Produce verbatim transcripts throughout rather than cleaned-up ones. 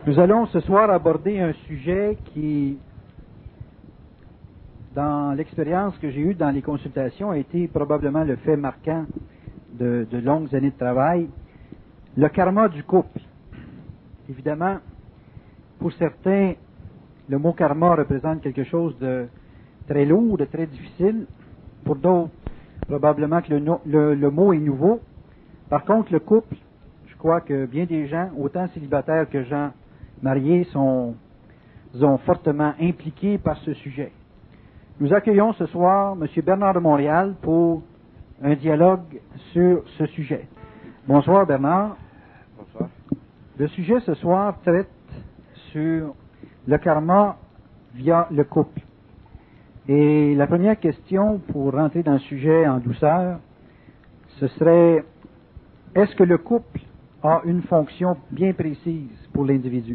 Nous allons ce soir aborder un sujet qui, dans l'expérience que j'ai eue dans les consultations, a été probablement le fait marquant de, de longues années de travail, le karma du couple. Évidemment, pour certains, le mot karma représente quelque chose de très lourd, de très difficile. Pour d'autres, probablement que le, no, le, le mot est nouveau. Par contre, le couple, je crois que bien des gens, autant célibataires que gens mariés, sont, sont fortement impliqués par ce sujet. Nous accueillons ce soir M. Bernard de Montréal pour un dialogue sur ce sujet. Bonsoir Bernard. Bonsoir. Le sujet ce soir traite sur le karma via le couple. Et la première question, pour rentrer dans le sujet en douceur, ce serait, est-ce que le couple a une fonction bien précise pour l'individu?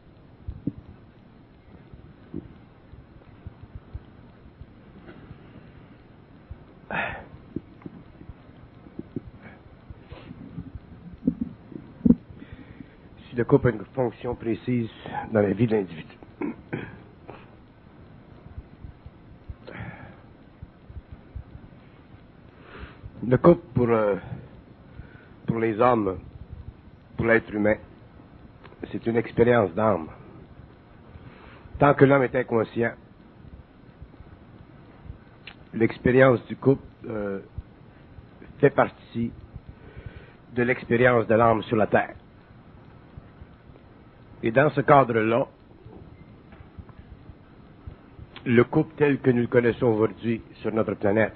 Si le couple a une fonction précise dans la vie de l'individu. Le couple pour, euh, pour les hommes, pour l'être humain, c'est une expérience d'âme. Tant que l'homme est inconscient, l'expérience du couple euh, fait partie de l'expérience de l'âme sur la terre. Et dans ce cadre-là, le couple tel que nous le connaissons aujourd'hui sur notre planète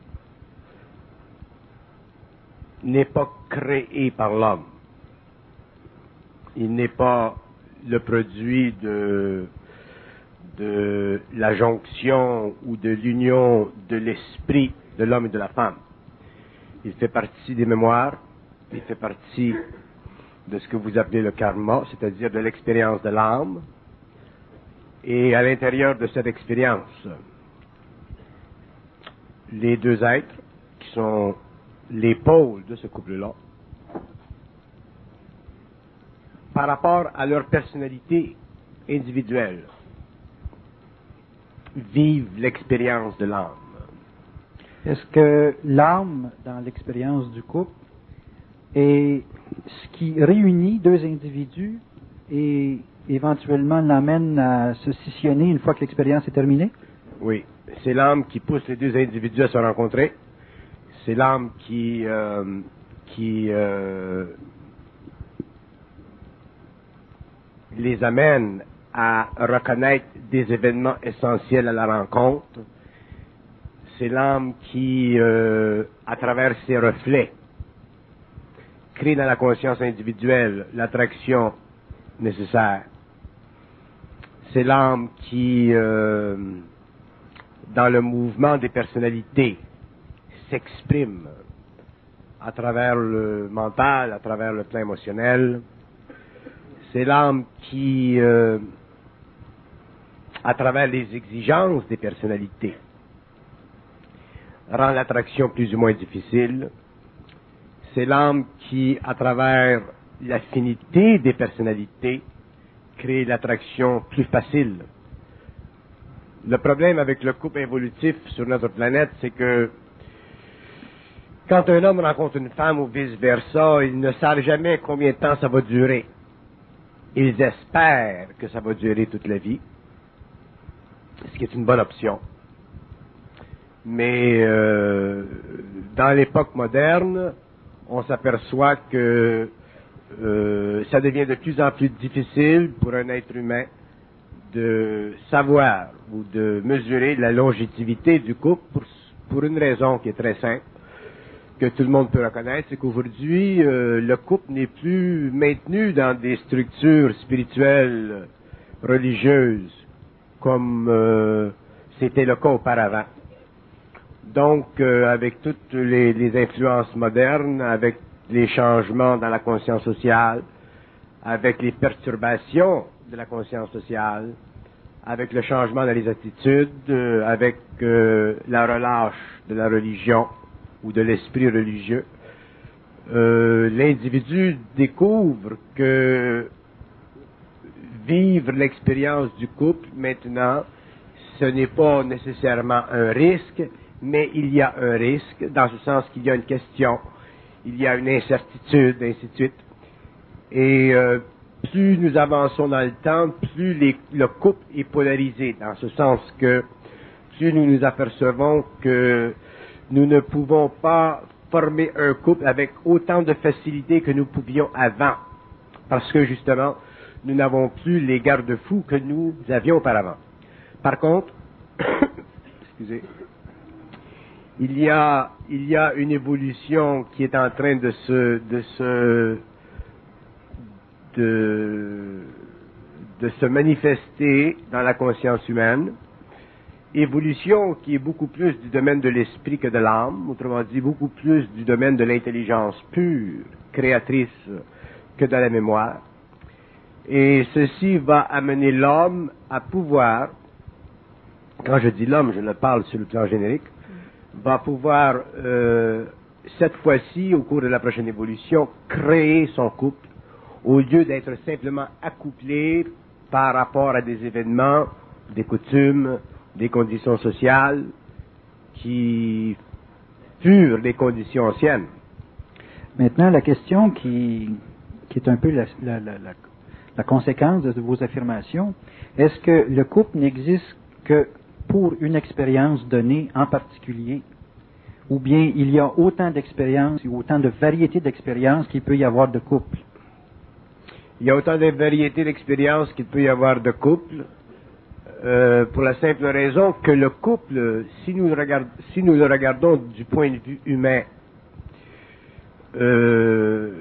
n'est pas créé par l'homme. Il n'est pas le produit de, de la jonction ou de l'union de l'esprit de l'homme et de la femme. Il fait partie des mémoires, il fait partie de ce que vous appelez le karma, c'est-à-dire de l'expérience de l'âme. Et à l'intérieur de cette expérience, les deux êtres qui sont les pôles de ce couple-là, par rapport à leur personnalité individuelle, vivent l'expérience de l'âme. Est-ce que l'âme, dans l'expérience du couple, est ce qui réunit deux individus et éventuellement l'amène à se scissionner une fois que l'expérience est terminée? Oui, c'est l'âme qui pousse les deux individus à se rencontrer. C'est l'âme qui, euh, qui euh, les amène à reconnaître des événements essentiels à la rencontre. C'est l'âme qui, euh, à travers ses reflets, crée dans la conscience individuelle l'attraction nécessaire. C'est l'âme qui, euh, dans le mouvement des personnalités, s'exprime à travers le mental, à travers le plan émotionnel. C'est l'âme qui, euh, à travers les exigences des personnalités, rend l'attraction plus ou moins difficile. C'est l'âme qui, à travers l'affinité des personnalités, crée l'attraction plus facile. Le problème avec le couple évolutif sur notre planète, c'est que quand un homme rencontre une femme ou vice-versa, ils ne savent jamais combien de temps ça va durer. Ils espèrent que ça va durer toute la vie, ce qui est une bonne option. Mais euh, dans l'époque moderne, on s'aperçoit que euh, ça devient de plus en plus difficile pour un être humain de savoir ou de mesurer la longévité du couple pour, pour une raison qui est très simple, que tout le monde peut reconnaître, c'est qu'aujourd'hui, euh, le couple n'est plus maintenu dans des structures spirituelles, religieuses, comme euh, c'était le cas auparavant. Donc, euh, avec toutes les, les influences modernes, avec les changements dans la conscience sociale, avec les perturbations de la conscience sociale, avec le changement dans les attitudes, euh, avec euh, la relâche de la religion ou de l'esprit religieux, euh, l'individu découvre que vivre l'expérience du couple maintenant, ce n'est pas nécessairement un risque, mais il y a un risque, dans ce sens qu'il y a une question, il y a une incertitude, ainsi de suite. Et euh, plus nous avançons dans le temps, plus les, le couple est polarisé, dans ce sens que plus nous nous apercevons que nous ne pouvons pas former un couple avec autant de facilité que nous pouvions avant, parce que justement, nous n'avons plus les garde-fous que nous avions auparavant. Par contre, excusez, il y a, il y a une évolution qui est en train de se, de se, de, de se manifester dans la conscience humaine. Évolution qui est beaucoup plus du domaine de l'esprit que de l'âme, autrement dit, beaucoup plus du domaine de l'intelligence pure, créatrice, que de la mémoire. Et ceci va amener l'homme à pouvoir, quand je dis l'homme, je le parle sur le plan générique, va pouvoir, euh, cette fois-ci, au cours de la prochaine évolution, créer son couple, au lieu d'être simplement accouplé par rapport à des événements, des coutumes, des conditions sociales qui furent les conditions anciennes. Maintenant, la question qui, qui est un peu la, la, la, la, la conséquence de vos affirmations, est-ce que le couple n'existe que pour une expérience donnée en particulier, ou bien il y a autant d'expériences, autant de variétés d'expériences qu'il peut y avoir de couple? Il y a autant de variétés d'expériences qu'il peut y avoir de couple, euh, pour la simple raison que le couple, si nous, regard, si nous le regardons du point de vue humain, euh,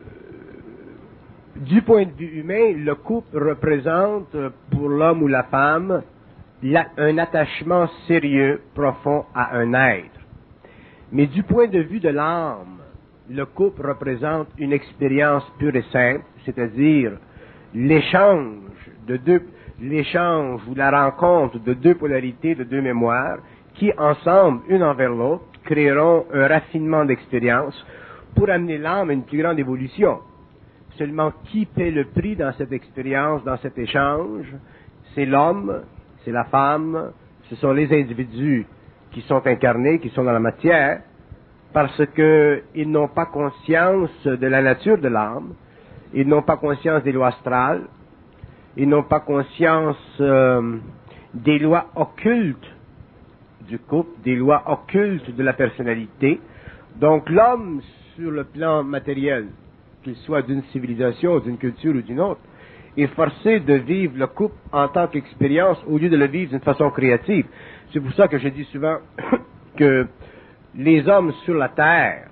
du point de vue humain, le couple représente pour l'homme ou la femme la, un attachement sérieux, profond à un être. Mais du point de vue de l'âme, le couple représente une expérience pure et simple, c'est-à-dire l'échange de deux, l'échange ou la rencontre de deux polarités, de deux mémoires, qui ensemble, une envers l'autre, créeront un raffinement d'expérience pour amener l'âme à une plus grande évolution. Seulement, qui paie le prix dans cette expérience, dans cet échange? C'est l'homme, c'est la femme, ce sont les individus qui sont incarnés, qui sont dans la matière, parce qu'ils n'ont pas conscience de la nature de l'âme, ils n'ont pas conscience des lois astrales, ils n'ont pas conscience euh, des lois occultes du couple, des lois occultes de la personnalité. Donc l'homme, sur le plan matériel, qu'il soit d'une civilisation, d'une culture ou d'une autre, est forcé de vivre le couple en tant qu'expérience au lieu de le vivre d'une façon créative. C'est pour ça que je dis souvent que les hommes sur la terre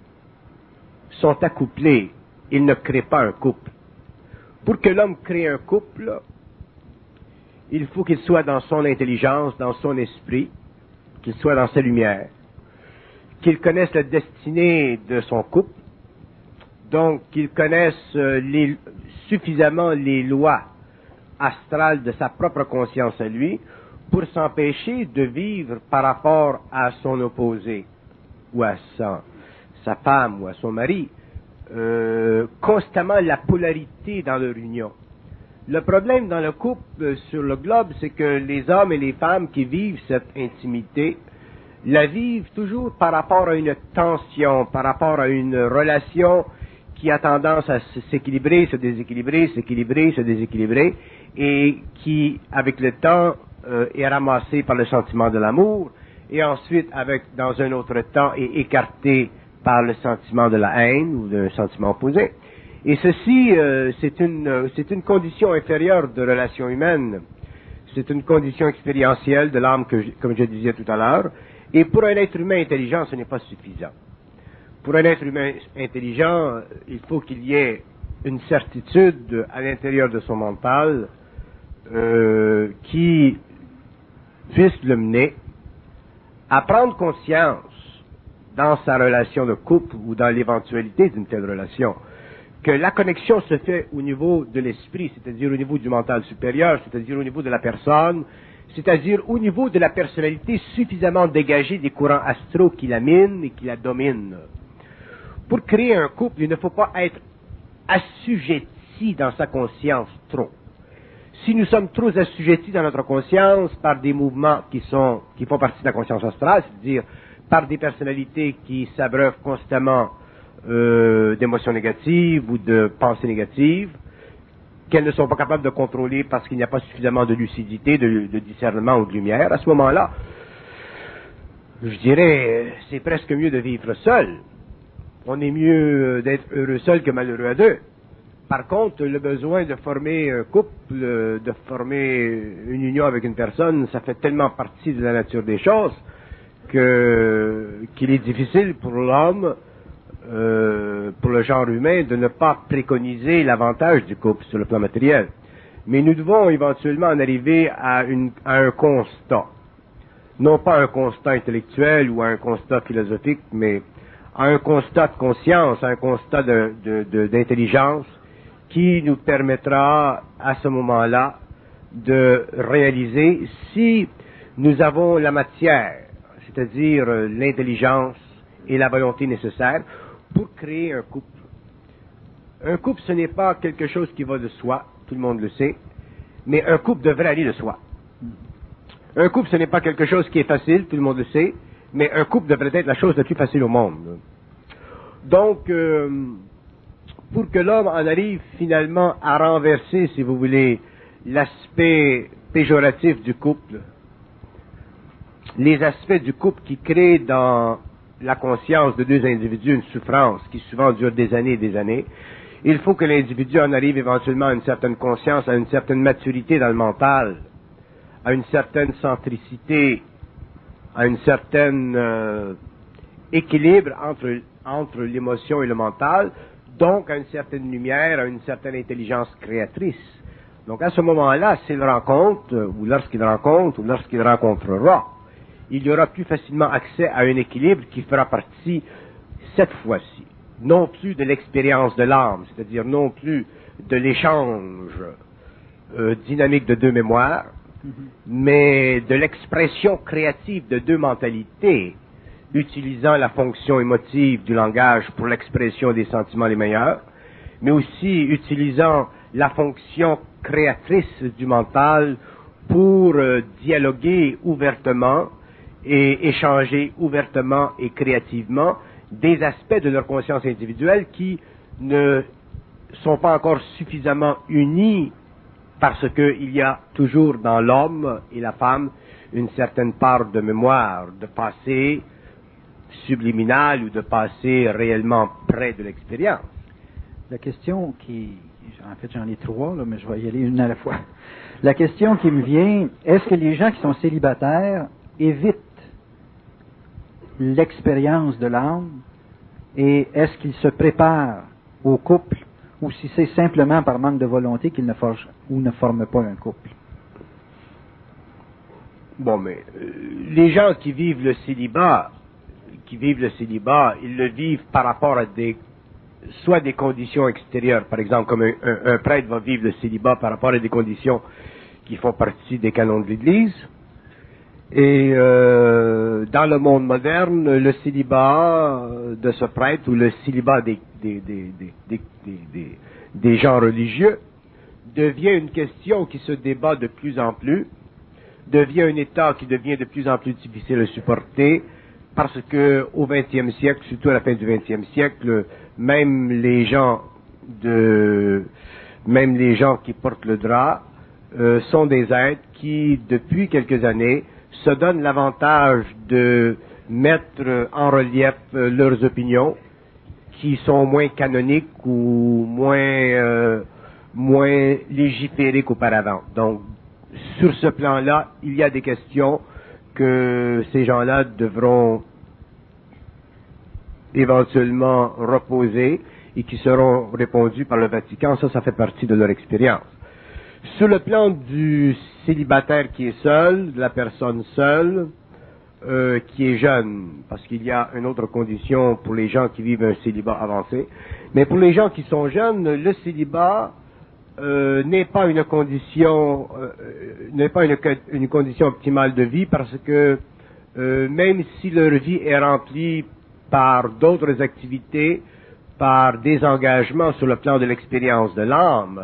sont accouplés, ils ne créent pas un couple. Pour que l'homme crée un couple, il faut qu'il soit dans son intelligence, dans son esprit, qu'il soit dans sa lumière, qu'il connaisse la destinée de son couple, donc qu'il connaisse les, suffisamment les lois astrales de sa propre conscience à lui pour s'empêcher de vivre par rapport à son opposé ou à sa, sa femme ou à son mari, euh, constamment la polarité dans leur union. Le problème dans le couple sur le globe, c'est que les hommes et les femmes qui vivent cette intimité la vivent toujours par rapport à une tension, par rapport à une relation qui a tendance à s'équilibrer, se déséquilibrer, s'équilibrer, se déséquilibrer, et qui, avec le temps, euh, est ramassée par le sentiment de l'amour, et ensuite, avec, dans un autre temps, est écartée par le sentiment de la haine ou d'un sentiment opposé. Et ceci, euh, c'est une, c'est une condition inférieure de relation humaine. C'est une condition expérientielle de l'âme, que, comme je disais tout à l'heure. Et pour un être humain intelligent, ce n'est pas suffisant. Pour un être humain intelligent, il faut qu'il y ait une certitude à l'intérieur de son mental euh, qui puisse le mener à prendre conscience dans sa relation de couple ou dans l'éventualité d'une telle relation que la connexion se fait au niveau de l'esprit, c'est-à-dire au niveau du mental supérieur, c'est-à-dire au niveau de la personne, c'est-à-dire au niveau de la personnalité suffisamment dégagée des courants astraux qui la minent et qui la dominent. Pour créer un couple, il ne faut pas être assujetti dans sa conscience trop. si nous sommes trop assujettis dans notre conscience par des mouvements qui sont, qui font partie de la conscience astrale, c'est-à-dire par des personnalités qui s'abreuvent constamment euh, d'émotions négatives ou de pensées négatives, qu'elles ne sont pas capables de contrôler parce qu'il n'y a pas suffisamment de lucidité, de, de discernement ou de lumière, à ce moment-là, je dirais, c'est presque mieux de vivre seul. On est mieux d'être heureux seul que malheureux à deux. Par contre, le besoin de former un couple, de former une union avec une personne, ça fait tellement partie de la nature des choses que qu'il est difficile pour l'homme, euh, pour le genre humain, de ne pas préconiser l'avantage du couple sur le plan matériel. Mais nous devons éventuellement en arriver à, une, à un constat. Non pas un constat intellectuel ou un constat philosophique, mais à un constat de conscience, à un constat de, de, de, d'intelligence, qui nous permettra à ce moment-là de réaliser si nous avons la matière, c'est-à-dire l'intelligence et la volonté nécessaires pour créer un couple. Un couple, ce n'est pas quelque chose qui va de soi, tout le monde le sait, mais un couple devrait aller de soi. Un couple, ce n'est pas quelque chose qui est facile, tout le monde le sait, mais un couple devrait être la chose la plus facile au monde. Donc, euh, pour que l'homme en arrive finalement à renverser, si vous voulez, l'aspect péjoratif du couple, les aspects du couple qui créent dans la conscience de deux individus une souffrance qui souvent dure des années et des années, il faut que l'individu en arrive éventuellement à une certaine conscience, à une certaine maturité dans le mental, à une certaine centricité, à une certaine euh, équilibre entre, entre l'émotion et le mental, donc à une certaine lumière, à une certaine intelligence créatrice. Donc à ce moment-là, s'il rencontre, ou lorsqu'il rencontre, ou lorsqu'il rencontrera, il y aura plus facilement accès à un équilibre qui fera partie, cette fois-ci, non plus de l'expérience de l'âme, c'est-à-dire non plus de l'échange euh, dynamique de deux mémoires, mm-hmm. mais de l'expression créative de deux mentalités, utilisant la fonction émotive du langage pour l'expression des sentiments les meilleurs, mais aussi utilisant la fonction créatrice du mental pour euh, dialoguer ouvertement et échanger ouvertement et créativement des aspects de leur conscience individuelle qui ne sont pas encore suffisamment unis parce qu'il y a toujours dans l'homme et la femme une certaine part de mémoire, de passé subliminal ou de passé réellement près de l'expérience. La question qui... En fait, j'en ai trois, là, mais je vais y aller une à la fois. La question qui me vient, est-ce que les gens qui sont célibataires évitent l'expérience de l'âme et est-ce qu'ils se préparent au couple ou si c'est simplement par manque de volonté qu'ils ne forgent ou ne forment pas un couple? Bon, mais euh, les gens qui vivent le célibat, qui vivent le célibat, ils le vivent par rapport à des, soit des conditions extérieures, par exemple, comme un, un, un prêtre va vivre le célibat par rapport à des conditions qui font partie des canons de l'Église. Et euh, dans le monde moderne, le célibat de ce prêtre ou le célibat des, des, des, des, des, des, des, des gens religieux devient une question qui se débat de plus en plus, devient un état qui devient de plus en plus difficile à supporter, parce que au vingtième siècle, surtout à la fin du vingtième siècle, même les gens de, même les gens qui portent le drap euh, sont des êtres qui, depuis quelques années, se donnent l'avantage de mettre en relief euh, leurs opinions, qui sont moins canoniques ou moins euh, moins légiférées qu'auparavant. Donc, sur ce plan-là, il y a des questions que ces gens-là devront éventuellement reposer et qui seront répondues par le Vatican. Ça, ça fait partie de leur expérience. Sur le plan du célibataire qui est seul, de la personne seule, euh, qui est jeune, parce qu'il y a une autre condition pour les gens qui vivent un célibat avancé, mais pour les gens qui sont jeunes, le célibat euh, n'est pas une condition, euh, n'est pas une, une condition optimale de vie, parce que euh, même si leur vie est remplie par d'autres activités, par des engagements sur le plan de l'expérience de l'âme,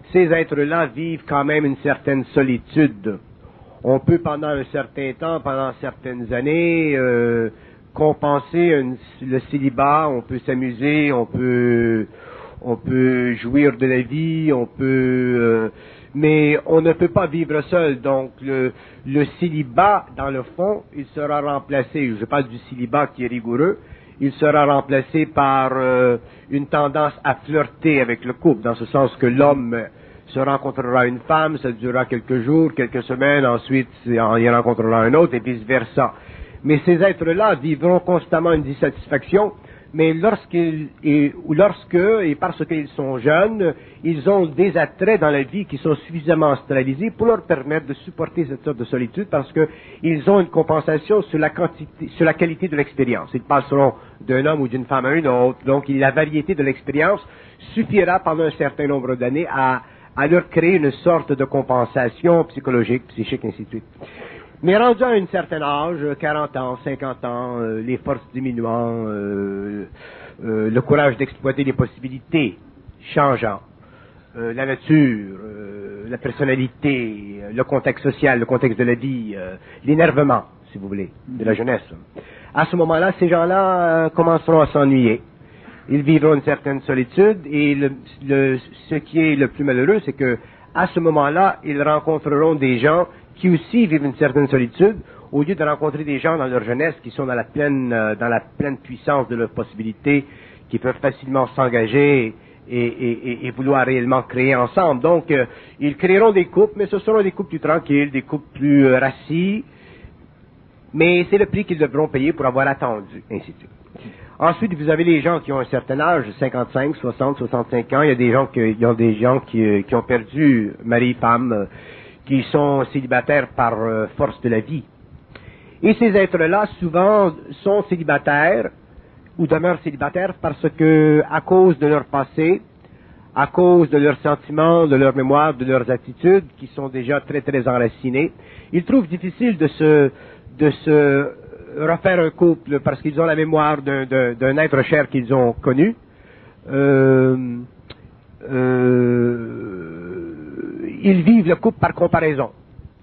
ces êtres-là vivent quand même une certaine solitude. On peut pendant un certain temps, pendant certaines années, euh, compenser un, le célibat, on peut s'amuser, on peut, on peut jouir de la vie, on peut, euh, mais on ne peut pas vivre seul. Donc le, le célibat, dans le fond, il sera remplacé. Je parle du célibat qui est rigoureux. Il sera remplacé par euh, une tendance à flirter avec le couple, dans ce sens que l'homme se rencontrera une femme, ça durera quelques jours, quelques semaines, ensuite il rencontrera un autre et vice-versa. Mais ces êtres-là vivront constamment une dissatisfaction, mais lorsqu'ils, et, ou lorsque, et parce qu'ils sont jeunes, ils ont des attraits dans la vie qui sont suffisamment astralisés pour leur permettre de supporter cette sorte de solitude, parce qu'ils ont une compensation sur la quantité, sur la qualité de l'expérience. Ils passeront d'un homme ou d'une femme à un autre, donc la variété de l'expérience suffira pendant un certain nombre d'années à à leur créer une sorte de compensation psychologique, psychique, ainsi de suite. Mais rendu à un certain âge, quarante ans, cinquante ans, euh, les forces diminuant, euh, euh, le courage d'exploiter les possibilités changeant, euh, la nature, euh, la personnalité, le contexte social, le contexte de la vie, euh, l'énervement, si vous voulez, de la jeunesse. À ce moment-là, ces gens-là euh, commenceront à s'ennuyer. Ils vivront une certaine solitude et le, le, ce qui est le plus malheureux, c'est que à ce moment-là, ils rencontreront des gens qui aussi vivent une certaine solitude, au lieu de rencontrer des gens dans leur jeunesse qui sont dans la pleine, euh, dans la pleine puissance de leurs possibilités, qui peuvent facilement s'engager et, et, et, et vouloir réellement créer ensemble. Donc, euh, ils créeront des couples, mais ce seront des couples plus tranquilles, des couples plus euh, rassis, mais c'est le prix qu'ils devront payer pour avoir attendu, ainsi de suite. Ensuite, vous avez les gens qui ont un certain âge, cinquante-cinq, soixante, soixante-cinq ans. Il y a des gens qui, il y a des gens qui, qui ont perdu mari, femme, qui sont célibataires par euh, force de la vie. Et ces êtres-là, souvent, sont célibataires ou demeurent célibataires parce que, à cause de leur passé, à cause de leurs sentiments, de leur mémoire, de leurs attitudes, qui sont déjà très, très enracinées, ils trouvent difficile de se, de se refaire un couple parce qu'ils ont la mémoire d'un, d'un, d'un être cher qu'ils ont connu. Euh, euh, ils vivent le couple par comparaison.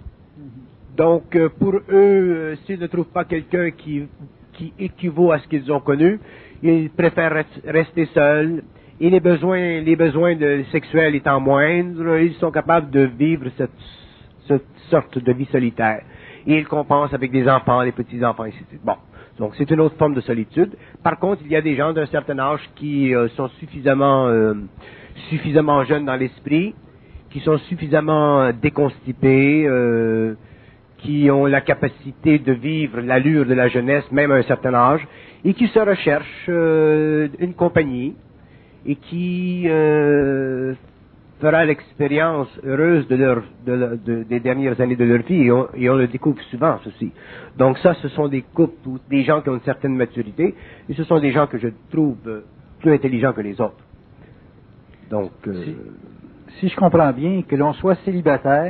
Donc, euh, pour eux, euh, s'ils ne trouvent pas quelqu'un qui, qui équivaut à ce qu'ils ont connu, ils préfèrent rester seuls. Et les besoins, les besoins de, sexuels étant moindres, ils sont capables de vivre cette, cette sorte de vie solitaire. Et ils compensent avec des enfants, des petits-enfants, et cetera. Bon, donc c'est une autre forme de solitude. Par contre, il y a des gens d'un certain âge qui euh, sont suffisamment, euh, suffisamment jeunes dans l'esprit, qui sont suffisamment euh, déconstipés, euh, qui ont la capacité de vivre l'allure de la jeunesse, même à un certain âge, et qui se recherchent euh, une compagnie, et qui euh, fera l'expérience heureuse de leur, de, de, des dernières années de leur vie, et on, et on le découvre souvent, ceci. Donc ça, ce sont des couples, ou des gens qui ont une certaine maturité, et ce sont des gens que je trouve plus intelligents que les autres. Donc, euh, si, si je comprends bien, que l'on soit célibataire,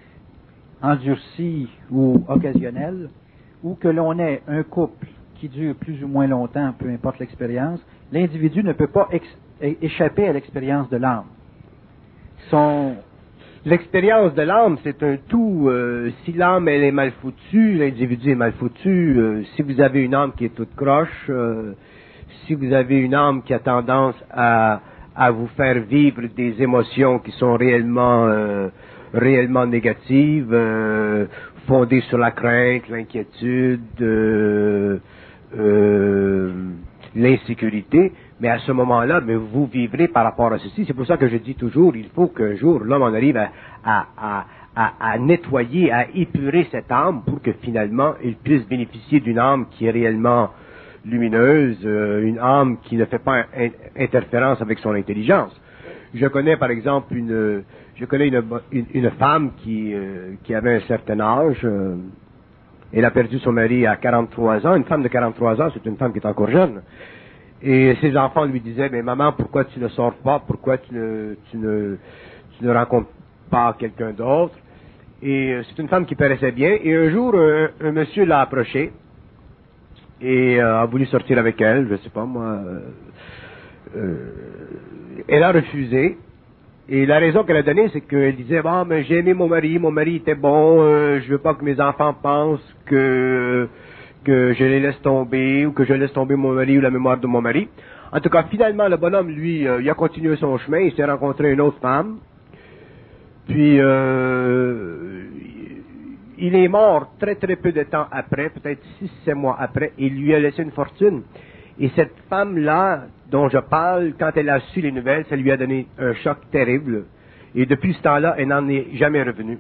endurci ou occasionnel, ou que l'on ait un couple qui dure plus ou moins longtemps, peu importe l'expérience, l'individu ne peut pas ex- échapper à l'expérience de l'âme. Son... L'expérience de l'âme, c'est un tout. Euh, si l'âme, elle est mal foutue, l'individu est mal foutu. Euh, si vous avez une âme qui est toute croche, euh, si vous avez une âme qui a tendance à, à vous faire vivre des émotions qui sont réellement, euh, réellement négatives, euh, fondées sur la crainte, l'inquiétude, euh, euh, l'insécurité, mais à ce moment-là, mais vous vivrez par rapport à ceci. C'est pour ça que je dis toujours, il faut qu'un jour l'homme en arrive à, à, à, à, à nettoyer, à épurer cette âme pour que finalement il puisse bénéficier d'une âme qui est réellement lumineuse, euh, une âme qui ne fait pas in- interférence avec son intelligence. Je connais par exemple une, je connais une, une, une femme qui, euh, qui avait un certain âge. Euh, elle a perdu son mari à quarante-trois ans. Une femme de quarante-trois ans, c'est une femme qui est encore jeune. Et ses enfants lui disaient, mais maman, pourquoi tu ne sors pas? Pourquoi tu ne, tu ne, tu ne rencontres pas quelqu'un d'autre? Et euh, c'est une femme qui paraissait bien. Et un jour, un, un monsieur l'a approchée et euh, a voulu sortir avec elle, je sais pas moi. Euh, euh, elle a refusé. Et la raison qu'elle a donnée, c'est qu'elle disait, bon, mais j'ai aimé mon mari, mon mari était bon, euh, je veux pas que mes enfants pensent que, que je les laisse tomber, ou que je laisse tomber mon mari ou la mémoire de mon mari. En tout cas, finalement, le bonhomme, lui, euh, il a continué son chemin, il s'est rencontré une autre femme, puis euh, il est mort très très peu de temps après, peut-être six, sept mois après, et il lui a laissé une fortune. Et cette femme-là, dont je parle, quand elle a su les nouvelles, ça lui a donné un choc terrible. Et depuis ce temps-là, elle n'en est jamais revenue.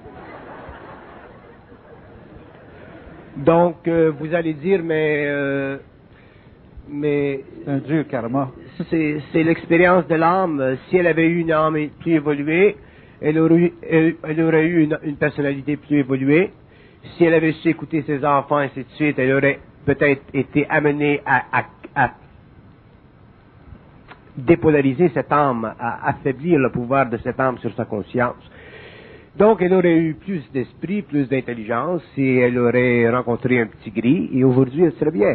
Donc, euh, vous allez dire, mais... Euh, mais c'est un dur karma. C'est, c'est l'expérience de l'âme. Si elle avait eu une âme plus évoluée, elle aurait, elle, elle aurait eu une, une personnalité plus évoluée. Si elle avait su écouter ses enfants, et ainsi de suite, elle aurait peut-être été amenée à, à, à dépolariser cette âme, à affaiblir le pouvoir de cette âme sur sa conscience. Donc, elle aurait eu plus d'esprit, plus d'intelligence, et elle aurait rencontré un petit gris, et aujourd'hui, elle serait bien.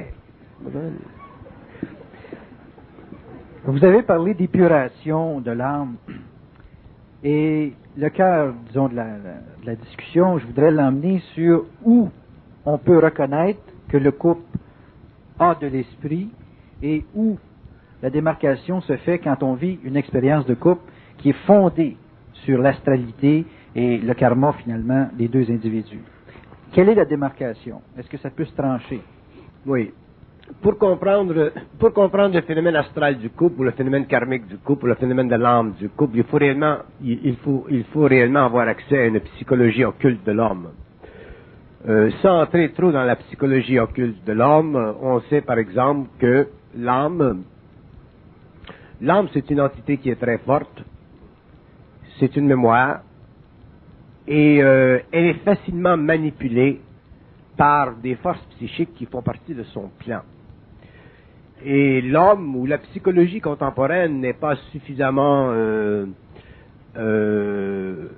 Vous avez parlé d'épuration de l'âme, et le cœur, disons, de la, de la discussion, je voudrais l'emmener sur où on peut reconnaître que le couple a de l'esprit et où la démarcation se fait quand on vit une expérience de couple qui est fondée sur l'astralité et le karma, finalement, des deux individus. Quelle est la démarcation? Est-ce que ça peut se trancher? Oui. Pour comprendre, pour comprendre le phénomène astral du couple, ou le phénomène karmique du couple, ou le phénomène de l'âme du couple, il faut réellement, il, il faut, il faut réellement avoir accès à une psychologie occulte de l'homme. Euh, sans entrer trop dans la psychologie occulte de l'homme, on sait par exemple que l'âme, l'âme c'est une entité qui est très forte, c'est une mémoire, et euh, elle est facilement manipulée par des forces psychiques qui font partie de son plan. Et l'homme ou la psychologie contemporaine n'est pas suffisamment euh, euh,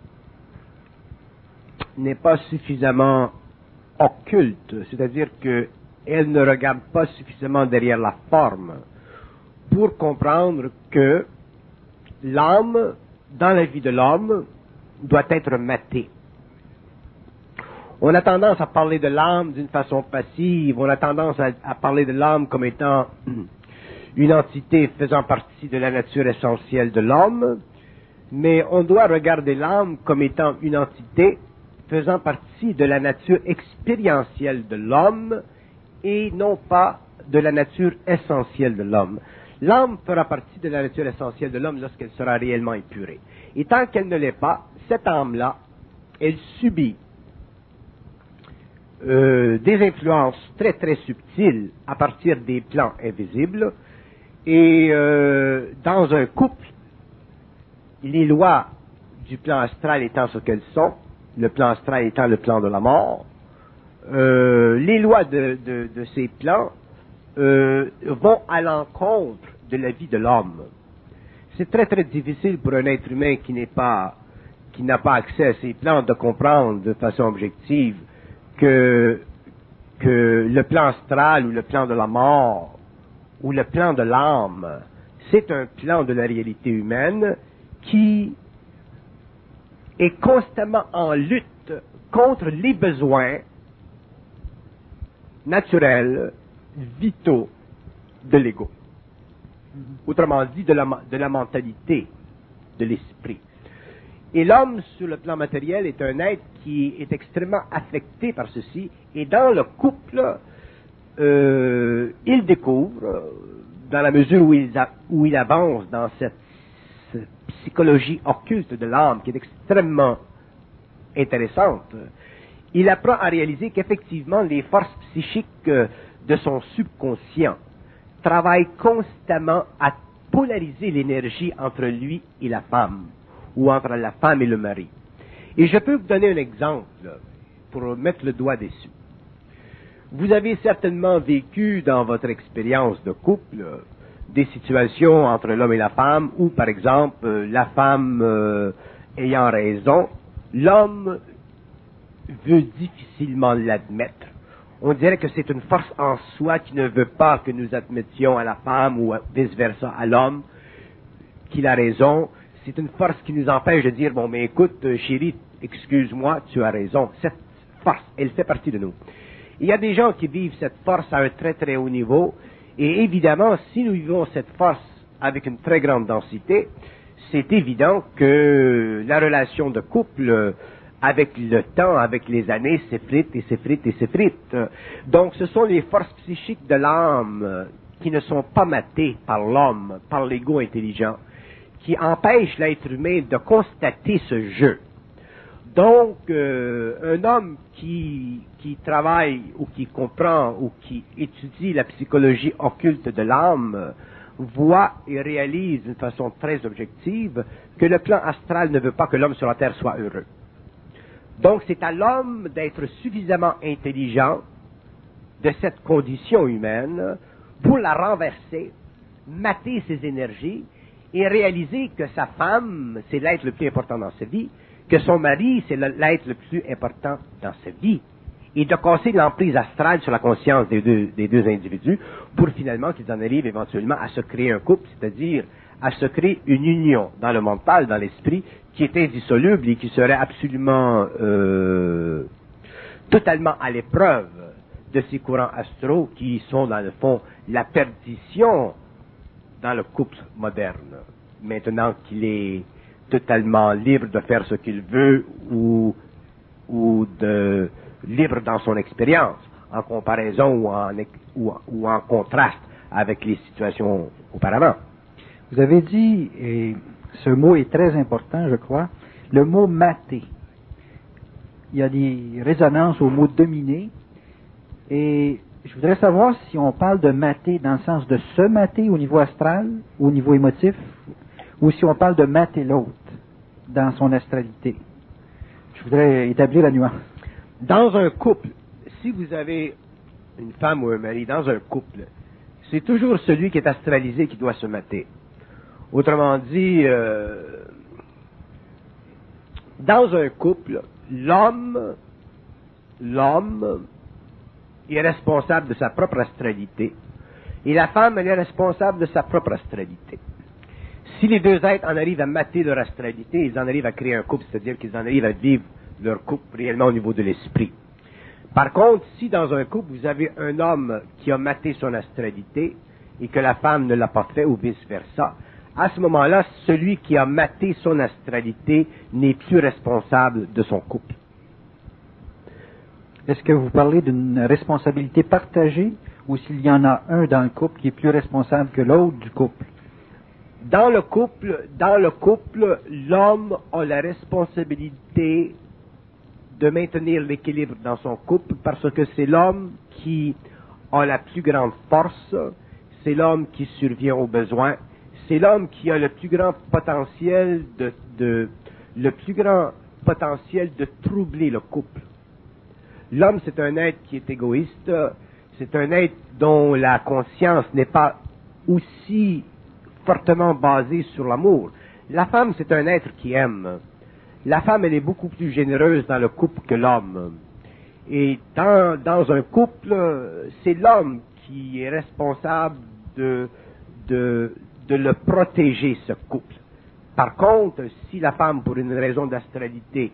n'est pas suffisamment occulte, c'est-à-dire qu'elle ne regarde pas suffisamment derrière la forme pour comprendre que l'âme, dans la vie de l'homme, doit être matée. On a tendance à parler de l'âme d'une façon passive, on a tendance à, à parler de l'âme comme étant une entité faisant partie de la nature essentielle de l'homme, mais on doit regarder l'âme comme étant une entité faisant partie de la nature expérientielle de l'homme et non pas de la nature essentielle de l'homme. L'âme fera partie de la nature essentielle de l'homme lorsqu'elle sera réellement épurée. Et tant qu'elle ne l'est pas, cette âme-là, elle subit euh, des influences très très subtiles à partir des plans invisibles. Et euh, dans un couple, les lois du plan astral étant ce qu'elles sont, le plan astral étant le plan de la mort, euh, les lois de, de, de ces plans euh, vont à l'encontre de la vie de l'homme. C'est très très difficile pour un être humain qui n'est pas, qui n'a pas accès à ces plans de comprendre de façon objective que, que le plan astral ou le plan de la mort ou le plan de l'âme, c'est un plan de la réalité humaine qui est constamment en lutte contre les besoins naturels, vitaux de l'ego. Autrement dit, de la, de la mentalité, de l'esprit. Et l'homme, sur le plan matériel, est un être qui est extrêmement affecté par ceci, et dans le couple, euh, il découvre, dans la mesure où il, a, où il avance dans cette, cette psychologie occulte de l'âme, qui est extrêmement intéressante, il apprend à réaliser qu'effectivement, les forces psychiques de son subconscient travaillent constamment à polariser l'énergie entre lui et la femme, ou entre la femme et le mari. Et je peux vous donner un exemple pour mettre le doigt dessus. Vous avez certainement vécu dans votre expérience de couple des situations entre l'homme et la femme où, par exemple, la femme euh, ayant raison, l'homme veut difficilement l'admettre. On dirait que c'est une force en soi qui ne veut pas que nous admettions à la femme ou vice-versa à l'homme qu'il a raison. c'est une force qui nous empêche de dire, bon, mais écoute, chérie, excuse-moi, tu as raison. Cette force, elle fait partie de nous. Il y a des gens qui vivent cette force à un très très haut niveau, et évidemment, si nous vivons cette force avec une très grande densité, c'est évident que la relation de couple, avec le temps, avec les années, s'effrite et s'effrite et s'effrite. Donc, ce sont les forces psychiques de l'âme qui ne sont pas matées par l'homme, par l'ego intelligent, qui empêchent l'être humain de constater ce jeu. Donc, euh, un homme qui, qui travaille ou qui comprend ou qui étudie la psychologie occulte de l'âme voit et réalise d'une façon très objective que le plan astral ne veut pas que l'homme sur la Terre soit heureux. Donc, c'est à l'homme d'être suffisamment intelligent de cette condition humaine pour la renverser, mater ses énergies et réaliser que sa femme, c'est l'être le plus important dans sa vie, que son mari, c'est l'être le plus important dans sa vie, et de casser l'emprise astrale sur la conscience des deux, des deux individus pour finalement qu'ils en arrivent éventuellement à se créer un couple, c'est-à-dire à se créer une union dans le mental, dans l'esprit, qui est indissoluble et qui serait absolument euh, totalement à l'épreuve de ces courants astraux qui sont dans le fond la perdition dans le couple moderne. Maintenant qu'il est totalement libre de faire ce qu'il veut ou, ou de libre dans son expérience, en comparaison ou en, ou, ou en contraste avec les situations auparavant. Vous avez dit, et ce mot est très important, je crois, le mot mater. Il y a des résonances au mot dominer, et je voudrais savoir si on parle de mater dans le sens de se mater au niveau astral, au niveau émotif, ou si on parle de mater l'autre dans son astralité. Je voudrais établir la nuance. Dans un couple, si vous avez une femme ou un mari dans un couple, c'est toujours celui qui est astralisé qui doit se mater. Autrement dit, euh, dans un couple, l'homme, l'homme est responsable de sa propre astralité et la femme, elle est responsable de sa propre astralité. Si les deux êtres en arrivent à mater leur astralité, ils en arrivent à créer un couple, c'est-à-dire qu'ils en arrivent à vivre leur couple réellement au niveau de l'esprit. Par contre, si dans un couple, vous avez un homme qui a maté son astralité et que la femme ne l'a pas fait ou vice-versa, à ce moment-là, celui qui a maté son astralité n'est plus responsable de son couple. Est-ce que vous parlez d'une responsabilité partagée ou s'il y en a un dans le couple qui est plus responsable que l'autre du couple? Dans le couple, dans le couple, l'homme a la responsabilité de maintenir l'équilibre dans son couple parce que c'est l'homme qui a la plus grande force, c'est l'homme qui survient aux besoins, c'est l'homme qui a le plus grand potentiel de, de le plus grand potentiel de troubler le couple. L'homme, c'est un être qui est égoïste, c'est un être dont la conscience n'est pas aussi fortement basée sur l'amour. La femme, c'est un être qui aime. La femme, elle est beaucoup plus généreuse dans le couple que l'homme. Et dans, dans un couple, c'est l'homme qui est responsable de, de, de le protéger, ce couple. Par contre, si la femme, pour une raison d'astralité,